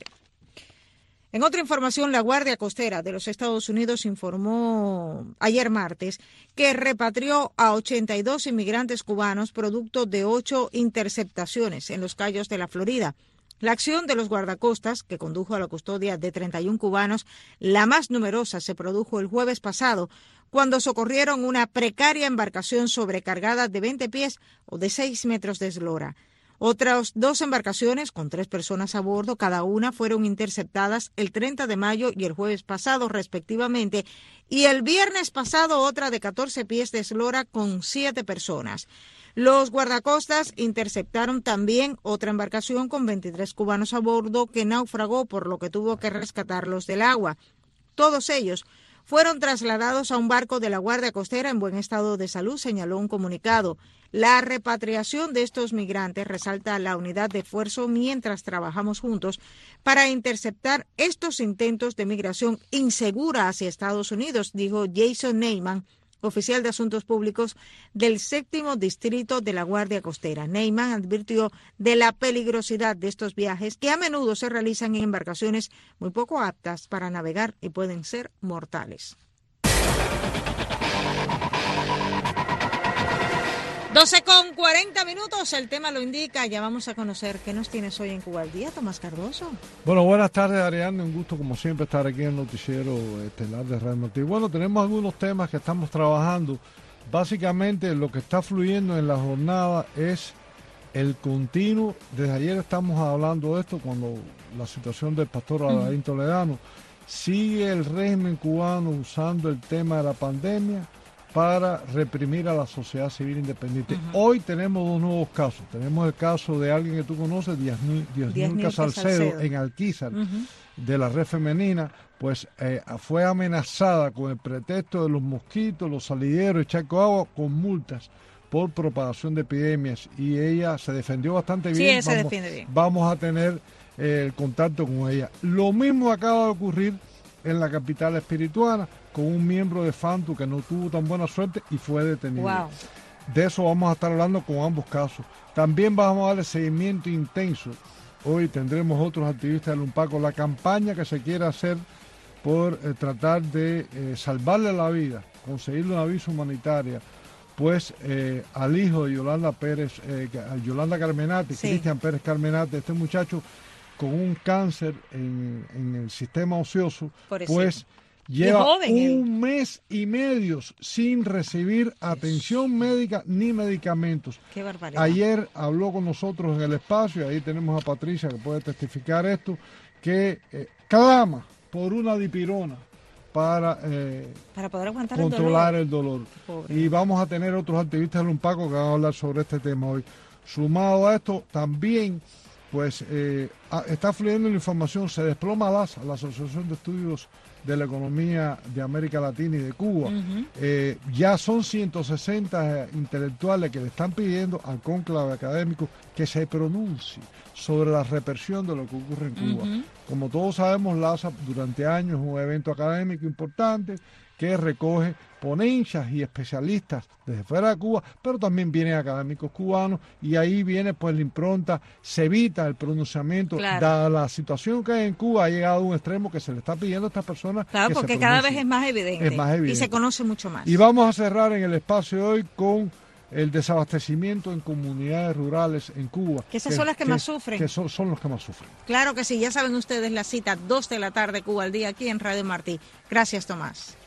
En otra información, la Guardia Costera de los Estados Unidos informó ayer martes que repatrió a ochenta y dos inmigrantes cubanos producto de ocho interceptaciones en los Cayos de la Florida. La acción de los guardacostas, que condujo a la custodia de treinta y un cubanos, la más numerosa, se produjo el jueves pasado, cuando socorrieron una precaria embarcación sobrecargada de veinte pies o de seis metros de eslora. Otras dos embarcaciones con tres personas a bordo, cada una, fueron interceptadas el treinta de mayo y el jueves pasado, respectivamente, y el viernes pasado otra de catorce pies de eslora con siete personas. Los guardacostas interceptaron también otra embarcación con veintitrés cubanos a bordo que naufragó, por lo que tuvo que rescatarlos del agua. Todos ellos fueron trasladados a un barco de la Guardia Costera en buen estado de salud, señaló un comunicado. La repatriación de estos migrantes resalta la unidad de esfuerzo mientras trabajamos juntos para interceptar estos intentos de migración insegura hacia Estados Unidos, dijo Jason Neyman, oficial de Asuntos Públicos del séptimo distrito de la Guardia Costera. Neyman advirtió de la peligrosidad de estos viajes, que a menudo se realizan en embarcaciones muy poco aptas para navegar y pueden ser mortales. doce con cuarenta minutos, el tema lo indica. Ya vamos a conocer qué nos tienes hoy en Cuba al Día, Tomás Cardoso. Bueno, buenas tardes, Ariadne. Un gusto, como siempre, estar aquí en el noticiero estelar de Radio Martí. Bueno, tenemos algunos temas que estamos trabajando. Básicamente, lo que está fluyendo en la jornada es el continuo. Desde ayer estamos hablando de esto, cuando la situación del pastor Alain Toledano. Sigue el régimen cubano usando el tema de la pandemia para reprimir a la sociedad civil independiente. Uh-huh. Hoy tenemos dos nuevos casos. Tenemos el caso de alguien que tú conoces, Diosnilka Salcedo, Salcedo, en Alquizar, uh-huh. de la red femenina, pues eh, fue amenazada con el pretexto de los mosquitos, los salideros y charco de agua con multas por propagación de epidemias. Y ella se defendió bastante bien. Sí, ella se vamos, defiende bien. Vamos a tener eh, el contacto con ella. Lo mismo acaba de ocurrir en la capital espirituana, con un miembro de Fantu que no tuvo tan buena suerte y fue detenido. Wow. De eso vamos a estar hablando con ambos casos. También vamos a darle seguimiento intenso. Hoy tendremos otros activistas del Unpaco, la campaña que se quiere hacer por eh, tratar de eh, salvarle la vida, conseguirle una visa humanitaria, pues eh, al hijo de Yolanda Pérez, eh, a Yolanda Carmenate, sí. Cristian Pérez Carmenate, este muchacho con un cáncer en, en el sistema ocioso, pues lleva joven, un él. mes y medio sin recibir atención médica ni medicamentos. Qué barbaridad. Ayer habló con nosotros en el espacio, ahí tenemos a Patricia que puede testificar esto, que eh, clama por una dipirona para, eh, para poder aguantar controlar el dolor. El dolor. Y vamos a tener otros activistas del Unpaco que van a hablar sobre este tema hoy. Sumado a esto, también pues eh, está fluyendo la información, se desploma la A S A, la Asociación de Estudios de la Economía de América Latina y de Cuba. Uh-huh. Eh, ya son ciento sesenta intelectuales que le están pidiendo al cónclave académico que se pronuncie sobre la represión de lo que ocurre en Cuba. Uh-huh. Como todos sabemos, la A S A durante años es un evento académico importante que recoge ponencias y especialistas desde fuera de Cuba, pero también vienen académicos cubanos y ahí viene pues la impronta, se evita el pronunciamiento, claro. Dada la situación que hay en Cuba, ha llegado a un extremo que se le está pidiendo a estas personas personas. Claro, porque cada vez es más evidente, es más evidente y se conoce mucho más. Y vamos a cerrar en el espacio de hoy con el desabastecimiento en comunidades rurales en Cuba. Que esas son las que, que más sufren. Que son, son los que más sufren. Claro que sí, ya saben ustedes la cita, dos de la tarde, Cuba al día, aquí en Radio Martí. Gracias, Tomás.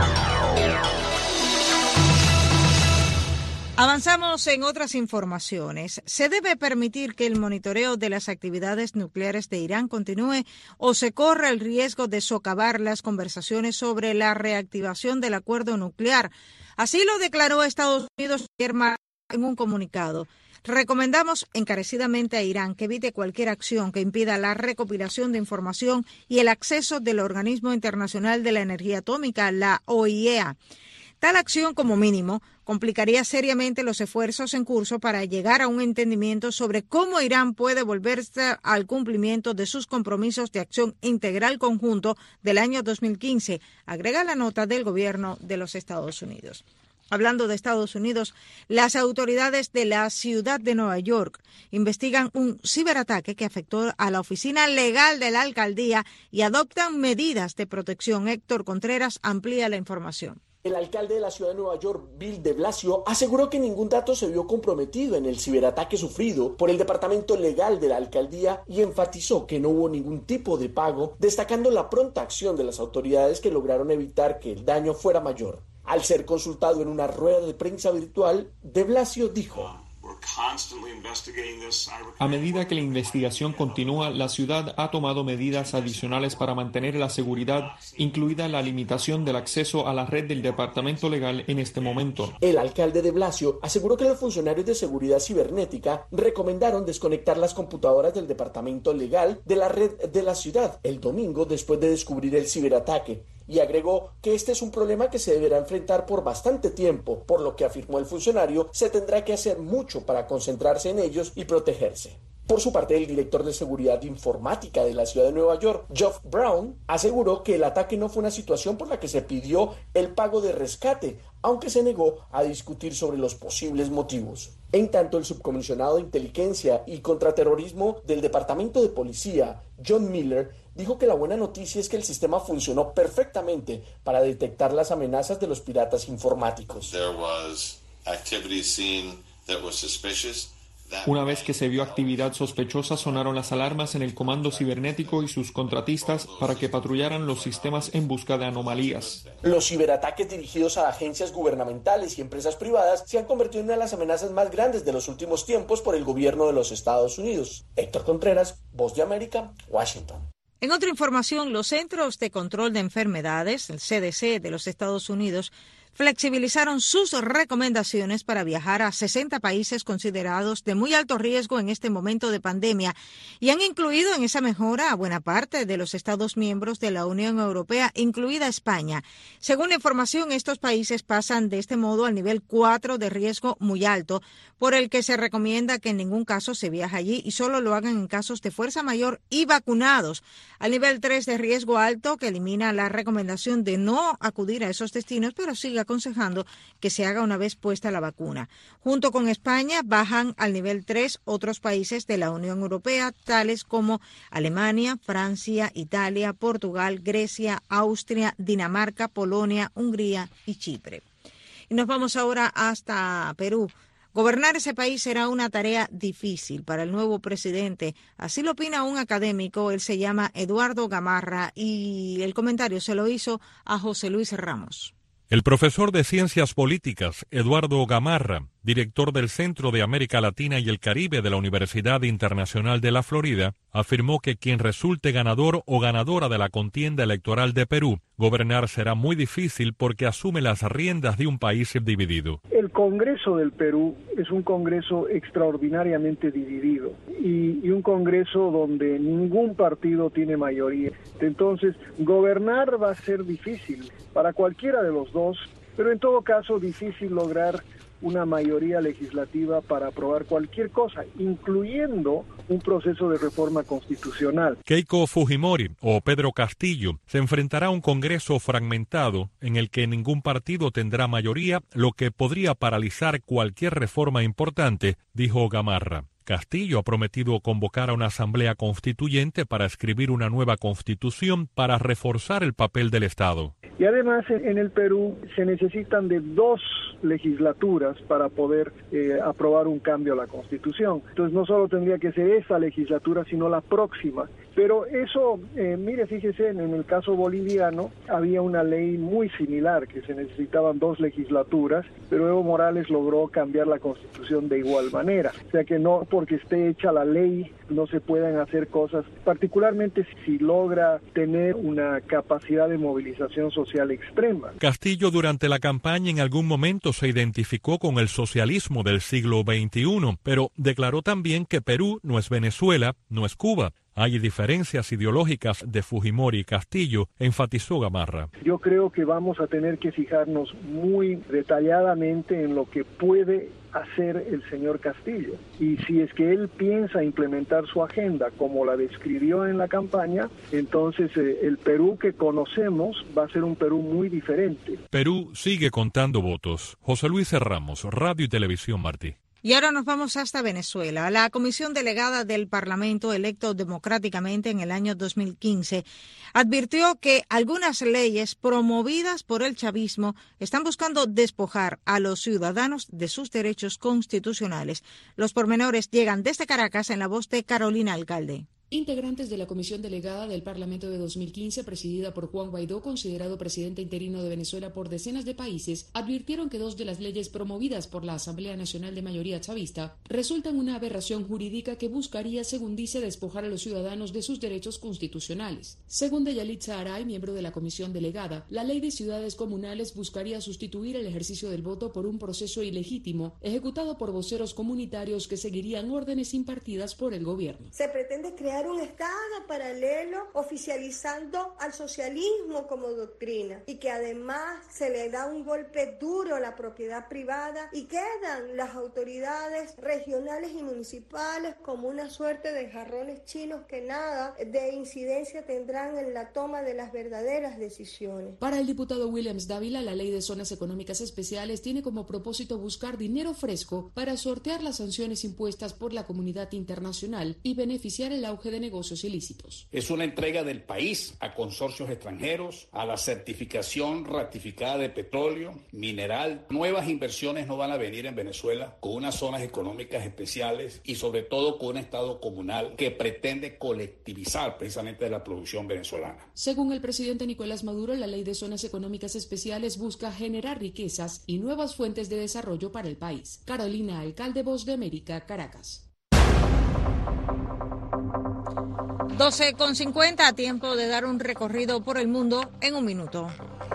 Avanzamos en otras informaciones. ¿Se debe permitir que el monitoreo de las actividades nucleares de Irán continúe o se corre el riesgo de socavar las conversaciones sobre la reactivación del acuerdo nuclear? Así lo declaró Estados Unidos ayer en un comunicado. Recomendamos encarecidamente a Irán que evite cualquier acción que impida la recopilación de información y el acceso del Organismo Internacional de la Energía Atómica, la O I E A. Tal acción, como mínimo, complicaría seriamente los esfuerzos en curso para llegar a un entendimiento sobre cómo Irán puede volverse al cumplimiento de sus compromisos de acción integral conjunto del año dos mil quince, agrega la nota del gobierno de los Estados Unidos. Hablando de Estados Unidos, las autoridades de la ciudad de Nueva York investigan un ciberataque que afectó a la oficina legal de la alcaldía y adoptan medidas de protección. Héctor Contreras amplía la información. El alcalde de la ciudad de Nueva York, Bill de Blasio, aseguró que ningún dato se vio comprometido en el ciberataque sufrido por el departamento legal de la alcaldía y enfatizó que no hubo ningún tipo de pago, destacando la pronta acción de las autoridades que lograron evitar que el daño fuera mayor. Al ser consultado en una rueda de prensa virtual, de Blasio dijo: A medida que la investigación continúa, la ciudad ha tomado medidas adicionales para mantener la seguridad, incluida la limitación del acceso a la red del departamento legal en este momento. El alcalde de Blasio aseguró que los funcionarios de seguridad cibernética recomendaron desconectar las computadoras del departamento legal de la red de la ciudad el domingo después de descubrir el ciberataque. Y agregó que este es un problema que se deberá enfrentar por bastante tiempo, por lo que afirmó el funcionario, se tendrá que hacer mucho para concentrarse en ellos y protegerse. Por su parte, el director de seguridad informática de la ciudad de Nueva York, Geoff Brown, aseguró que el ataque no fue una situación por la que se pidió el pago de rescate, aunque se negó a discutir sobre los posibles motivos. En tanto, el subcomisionado de inteligencia y contraterrorismo del Departamento de Policía, John Miller, dijo que la buena noticia es que el sistema funcionó perfectamente para detectar las amenazas de los piratas informáticos. Una vez que se vio actividad sospechosa, sonaron las alarmas en el comando cibernético y sus contratistas para que patrullaran los sistemas en busca de anomalías. Los ciberataques dirigidos a agencias gubernamentales y empresas privadas se han convertido en una de las amenazas más grandes de los últimos tiempos por el gobierno de los Estados Unidos. Héctor Contreras, Voz de América, Washington. En otra información, los Centros de Control de Enfermedades, el C D C de los Estados Unidos, flexibilizaron sus recomendaciones para viajar a sesenta países considerados de muy alto riesgo en este momento de pandemia y han incluido en esa mejora a buena parte de los Estados miembros de la Unión Europea, incluida España. Según la información, estos países pasan de este modo al nivel cuatro de riesgo muy alto, por el que se recomienda que en ningún caso se viaje allí y solo lo hagan en casos de fuerza mayor y vacunados. Al nivel tres de riesgo alto, que elimina la recomendación de no acudir a esos destinos, pero sigue aconsejando que se haga una vez puesta la vacuna. Junto con España, bajan al nivel tres otros países de la Unión Europea, tales como Alemania, Francia, Italia, Portugal, Grecia, Austria, Dinamarca, Polonia, Hungría y Chipre. Y nos vamos ahora hasta Perú. Gobernar ese país será una tarea difícil para el nuevo presidente. Así lo opina un académico, él se llama Eduardo Gamarra, y el comentario se lo hizo a José Luis Ramos. El profesor de Ciencias Políticas, Eduardo Gamarra, director del Centro de América Latina y el Caribe de la Universidad Internacional de la Florida, afirmó que quien resulte ganador o ganadora de la contienda electoral de Perú, gobernar será muy difícil porque asume las riendas de un país dividido. El Congreso del Perú es un Congreso extraordinariamente dividido y, y un Congreso donde ningún partido tiene mayoría. Entonces, gobernar va a ser difícil para cualquiera de los dos, pero en todo caso difícil lograr una mayoría legislativa para aprobar cualquier cosa, incluyendo un proceso de reforma constitucional. Keiko Fujimori o Pedro Castillo se enfrentará a un Congreso fragmentado en el que ningún partido tendrá mayoría, lo que podría paralizar cualquier reforma importante, dijo Gamarra. Castillo ha prometido convocar a una asamblea constituyente para escribir una nueva constitución para reforzar el papel del Estado. Y además en el Perú se necesitan de dos legislaturas para poder eh, aprobar un cambio a la Constitución. Entonces no solo tendría que ser esa legislatura, sino la próxima. Pero eso, eh, mire, fíjese, en, en el caso boliviano había una ley muy similar, que se necesitaban dos legislaturas, pero Evo Morales logró cambiar la Constitución de igual manera. O sea que no porque esté hecha la ley no se puedan hacer cosas, particularmente si logra tener una capacidad de movilización social extrema. Castillo durante la campaña en algún momento se identificó con el socialismo del siglo veintiuno, pero declaró también que Perú no es Venezuela, no es Cuba. Hay diferencias ideológicas de Fujimori y Castillo, enfatizó Gamarra. Yo creo que vamos a tener que fijarnos muy detalladamente en lo que puede hacer el señor Castillo. Y si es que él piensa implementar su agenda como la describió en la campaña, entonces eh, el Perú que conocemos va a ser un Perú muy diferente. Perú sigue contando votos. José Luis Ramos, Radio y Televisión Martí. Y ahora nos vamos hasta Venezuela. La comisión delegada del Parlamento, electo democráticamente en el año dos mil quince, advirtió que algunas leyes promovidas por el chavismo están buscando despojar a los ciudadanos de sus derechos constitucionales. Los pormenores llegan desde Caracas en la voz de Carolina Alcalde. Integrantes de la Comisión Delegada del Parlamento de dos mil quince, presidida por Juan Guaidó, considerado presidente interino de Venezuela por decenas de países, advirtieron que dos de las leyes promovidas por la Asamblea Nacional de Mayoría Chavista resultan una aberración jurídica que buscaría, según dice, despojar a los ciudadanos de sus derechos constitucionales. Según Deyalitza Aray, miembro de la Comisión Delegada, la Ley de Ciudades Comunales buscaría sustituir el ejercicio del voto por un proceso ilegítimo, ejecutado por voceros comunitarios que seguirían órdenes impartidas por el gobierno. Se pretende crear un Estado paralelo oficializando al socialismo como doctrina y que además se le da un golpe duro a la propiedad privada y quedan las autoridades regionales y municipales como una suerte de jarrones chinos que nada de incidencia tendrán en la toma de las verdaderas decisiones. Para el diputado Williams Dávila, la Ley de Zonas Económicas Especiales tiene como propósito buscar dinero fresco para sortear las sanciones impuestas por la comunidad internacional y beneficiar el auge de negocios ilícitos. Es una entrega del país a consorcios extranjeros, a la certificación ratificada de petróleo, mineral. Nuevas inversiones no van a venir en Venezuela con unas zonas económicas especiales y sobre todo con un Estado comunal que pretende colectivizar precisamente la producción venezolana. Según el presidente Nicolás Maduro, la Ley de Zonas Económicas Especiales busca generar riquezas y nuevas fuentes de desarrollo para el país. Carolina Alcalde, Voz de América, Caracas. doce con cincuenta, tiempo de dar un recorrido por el mundo en un minuto.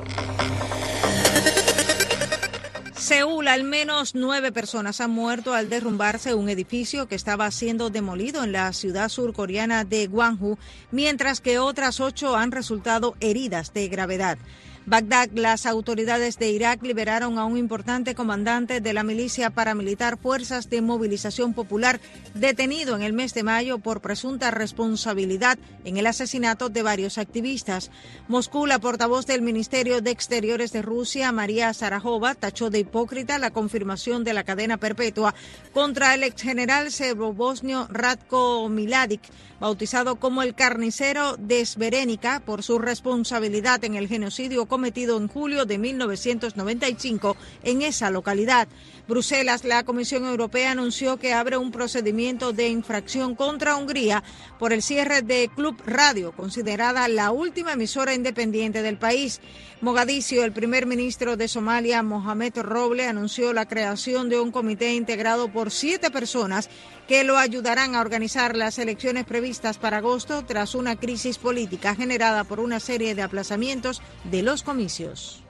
Seúl, al menos nueve personas han muerto al derrumbarse un edificio que estaba siendo demolido en la ciudad surcoreana de Gwangju, mientras que otras ocho han resultado heridas de gravedad. Bagdad, las autoridades de Irak liberaron a un importante comandante de la milicia paramilitar Fuerzas de Movilización Popular, detenido en el mes de mayo por presunta responsabilidad en el asesinato de varios activistas. Moscú, la portavoz del Ministerio de Exteriores de Rusia, María Zarajova, tachó de hipócrita la confirmación de la cadena perpetua contra el exgeneral serbobosnio Ratko Mladic, bautizado como el carnicero de Srebrenica por su responsabilidad en el genocidio cometido en julio de mil novecientos noventa y cinco en esa localidad. Bruselas, la Comisión Europea anunció que abre un procedimiento de infracción contra Hungría por el cierre de Club Radio, considerada la última emisora independiente del país. Mogadiscio, el primer ministro de Somalia, Mohamed Roble, anunció la creación de un comité integrado por siete personas que lo ayudarán a organizar las elecciones previstas para agosto tras una crisis política generada por una serie de aplazamientos de los comicios.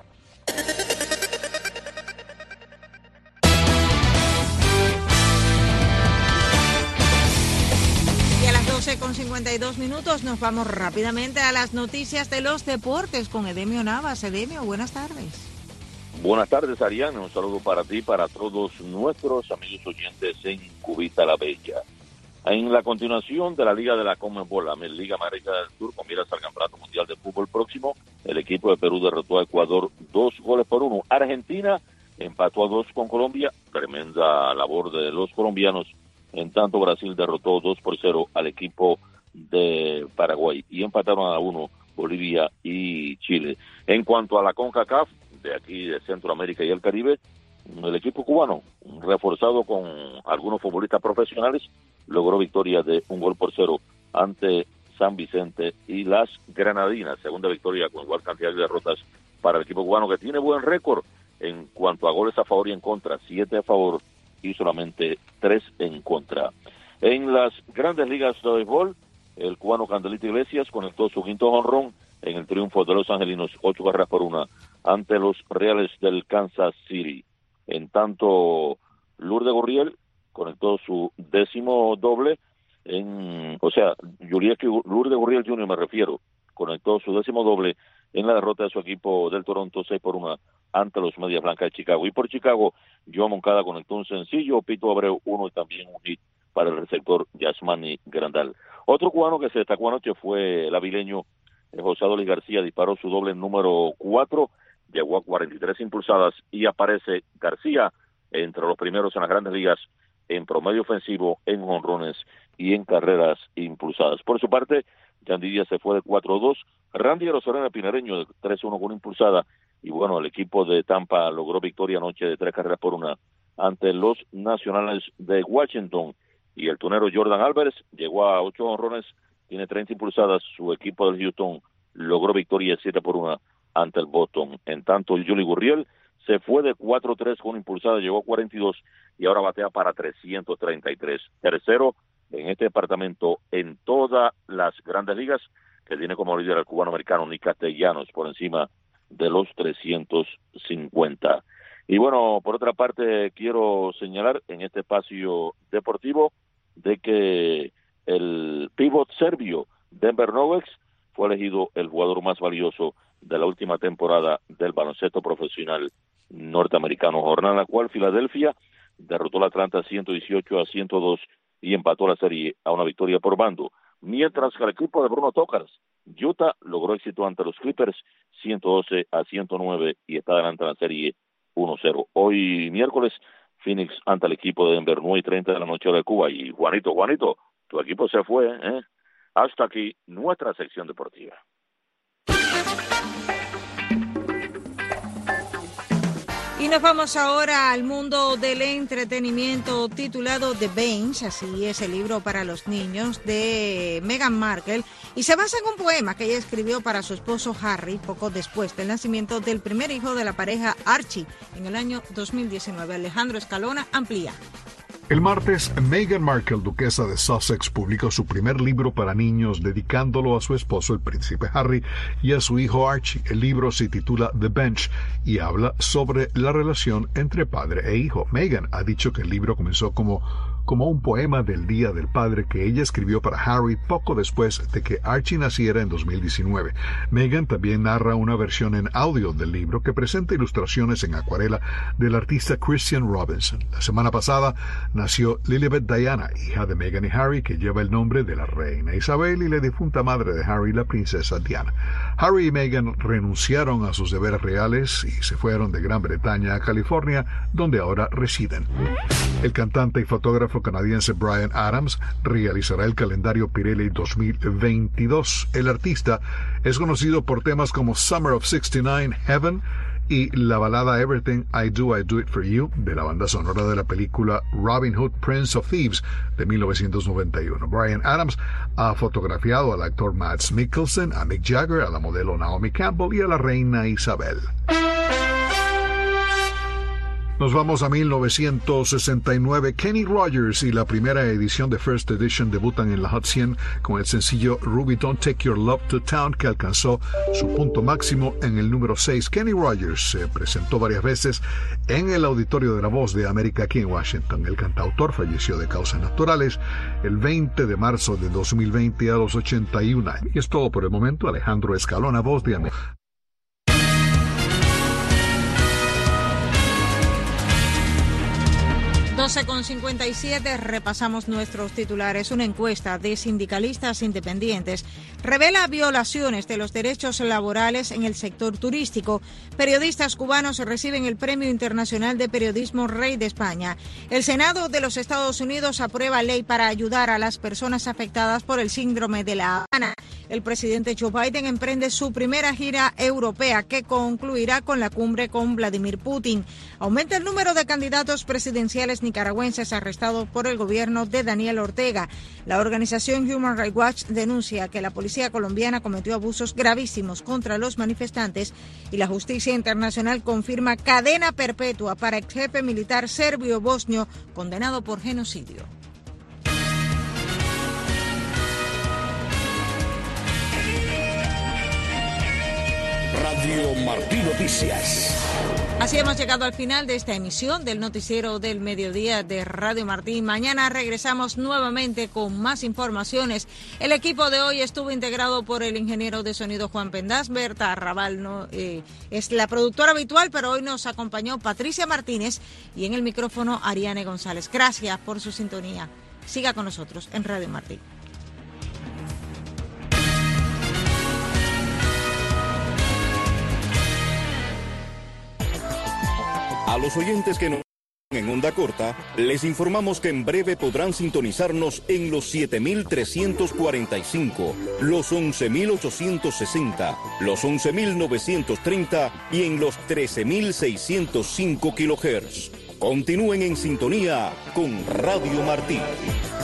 doce con cincuenta y dos minutos, nos vamos rápidamente a las noticias de los deportes con Edemio Navas. Edemio, buenas tardes. Buenas tardes, Ariana. Un saludo para ti, para todos nuestros amigos oyentes en Cubita la Bella. En la continuación de la Liga de la Conmebol, la Liga América del Sur, con miras al Campeonato Mundial de Fútbol próximo, el equipo de Perú derrotó a Ecuador dos goles por uno. Argentina empató a dos con Colombia. Tremenda labor de los colombianos En tanto, Brasil derrotó dos por cero al equipo de Paraguay y empataron a uno Bolivia y Chile. En cuanto a la CONCACAF, de aquí de Centroamérica y el Caribe, el equipo cubano, reforzado con algunos futbolistas profesionales, logró victoria de un gol por cero ante San Vicente y las Granadinas. Segunda victoria con igual cantidad de derrotas para el equipo cubano, que tiene buen récord en cuanto a goles a favor y en contra, siete a favor y solamente tres en contra. En las grandes ligas de béisbol, el cubano Candelita Iglesias conectó su quinto jonrón en el triunfo de los angelinos, ocho carreras por una, ante los Reales del Kansas City. En tanto, Lourdes Gurriel conectó su décimo doble, en, o sea, Yuriek Lourdes Gurriel junior me refiero, conectó su décimo doble en la derrota de su equipo del Toronto seis por una ante los Medias Blancas de Chicago. Y por Chicago, Joan Moncada conectó un sencillo, Pito Abreu uno y también un hit para el receptor Yasmani Grandal. Otro cubano que se destacó anoche fue el avileño José Adolis García, disparó su doble número cuatro, llegó a cuarenta y tres impulsadas y aparece García entre los primeros en las grandes ligas en promedio ofensivo, en jonrones y en carreras impulsadas. Por su parte, Yandy Díaz se fue de cuatro dos, Randy Rosorena Pinareño de tres uno con una impulsada, y bueno, el equipo de Tampa logró victoria anoche de tres carreras por una ante los Nacionales de Washington, y el tunero Jordan Álvarez llegó a ocho jonrones, tiene treinta impulsadas. Su equipo del Houston logró victoria de siete por una ante el Boston. En tanto, el Yuli Gurriel se fue de cuatro tres con una impulsada, llegó a cuarenta y dos y ahora batea para trescientos treinta y tres. Tercero en este departamento en todas las grandes ligas, que tiene como líder al cubano-americano Nick Castellanos por encima de los trescientos cincuenta. Y bueno, por otra parte, quiero señalar en este espacio deportivo de que el pívot serbio Denver Nuggets fue elegido el jugador más valioso de la última temporada del baloncesto profesional norteamericano, jornada en la cual Filadelfia derrotó a Atlanta ciento dieciocho a ciento dos y empató la serie a una victoria por bando, mientras que el equipo de Bruno Tokars, Utah, logró éxito ante los Clippers ciento doce a ciento nueve y está adelante en la serie uno cero. Hoy miércoles, Phoenix ante el equipo de Denver, nueve y treinta de la noche de Cuba. Y Juanito, Juanito, tu equipo se fue, ¿eh? Hasta aquí nuestra sección deportiva. Y nos vamos ahora al mundo del entretenimiento titulado The Bench, así es el libro para los niños de Meghan Markle, y se basa en un poema que ella escribió para su esposo Harry poco después del nacimiento del primer hijo de la pareja, Archie, en el año dos mil diecinueve. Alejandro Escalona amplía. El martes, Meghan Markle, duquesa de Sussex, publicó su primer libro para niños dedicándolo a su esposo, el príncipe Harry, y a su hijo Archie. El libro se titula The Bench y habla sobre la relación entre padre e hijo. Meghan ha dicho que el libro comenzó como como un poema del Día del Padre que ella escribió para Harry poco después de que Archie naciera en dos mil diecinueve. Meghan también narra una versión en audio del libro que presenta ilustraciones en acuarela del artista Christian Robinson. La semana pasada nació Lilibet Diana, hija de Meghan y Harry, que lleva el nombre de la reina Isabel y la difunta madre de Harry, la princesa Diana. Harry y Meghan renunciaron a sus deberes reales y se fueron de Gran Bretaña a California, donde ahora residen. El cantante y fotógrafo canadiense Bryan Adams realizará el calendario Pirelli dos mil veintidós. El artista es conocido por temas como Summer of sesenta y nueve, Heaven y la balada Everything I Do, I Do It For You de la banda sonora de la película Robin Hood, Prince of Thieves de mil novecientos noventa y uno. Bryan Adams ha fotografiado al actor Mads Mikkelsen, a Mick Jagger, a la modelo Naomi Campbell y a la reina Isabel. Nos vamos a mil novecientos sesenta y nueve. Kenny Rogers y la primera edición de First Edition debutan en la Hot cien con el sencillo Ruby Don't Take Your Love to Town, que alcanzó su punto máximo en el número seis. Kenny Rogers se presentó varias veces en el Auditorio de la Voz de América aquí en Washington. El cantautor falleció de causas naturales el veinte de marzo de dos mil veinte a los ochenta y un años. Y es todo por el momento. Alejandro Escalona, Voz de América. doce con cincuenta y siete, repasamos nuestros titulares. Una encuesta de sindicalistas independientes revela violaciones de los derechos laborales en el sector turístico. Periodistas cubanos reciben el Premio Internacional de Periodismo Rey de España. El Senado de los Estados Unidos aprueba ley para ayudar a las personas afectadas por el síndrome de La Habana. El presidente Joe Biden emprende su primera gira europea que concluirá con la cumbre con Vladimir Putin. Aumenta el número de candidatos presidenciales nicaragüenses arrestados por el gobierno de Daniel Ortega. La organización Human Rights Watch denuncia que la policía colombiana cometió abusos gravísimos contra los manifestantes y la justicia internacional confirma cadena perpetua para ex jefe militar serbio-bosnio condenado por genocidio. Radio Martí Noticias. Así hemos llegado al final de esta emisión del Noticiero del Mediodía de Radio Martí. Mañana regresamos nuevamente con más informaciones. El equipo de hoy estuvo integrado por el ingeniero de sonido Juan Pendas. Berta Arrabal no, eh, es la productora habitual, pero hoy nos acompañó Patricia Martínez y en el micrófono Ariane González. Gracias por su sintonía. Siga con nosotros en Radio Martí. A los oyentes que no en onda corta, les informamos que en breve podrán sintonizarnos en los siete mil trescientos cuarenta y cinco, los once mil ochocientos sesenta, los once mil novecientos treinta y en los trece mil seiscientos cinco kilohertz. Continúen en sintonía con Radio Martí.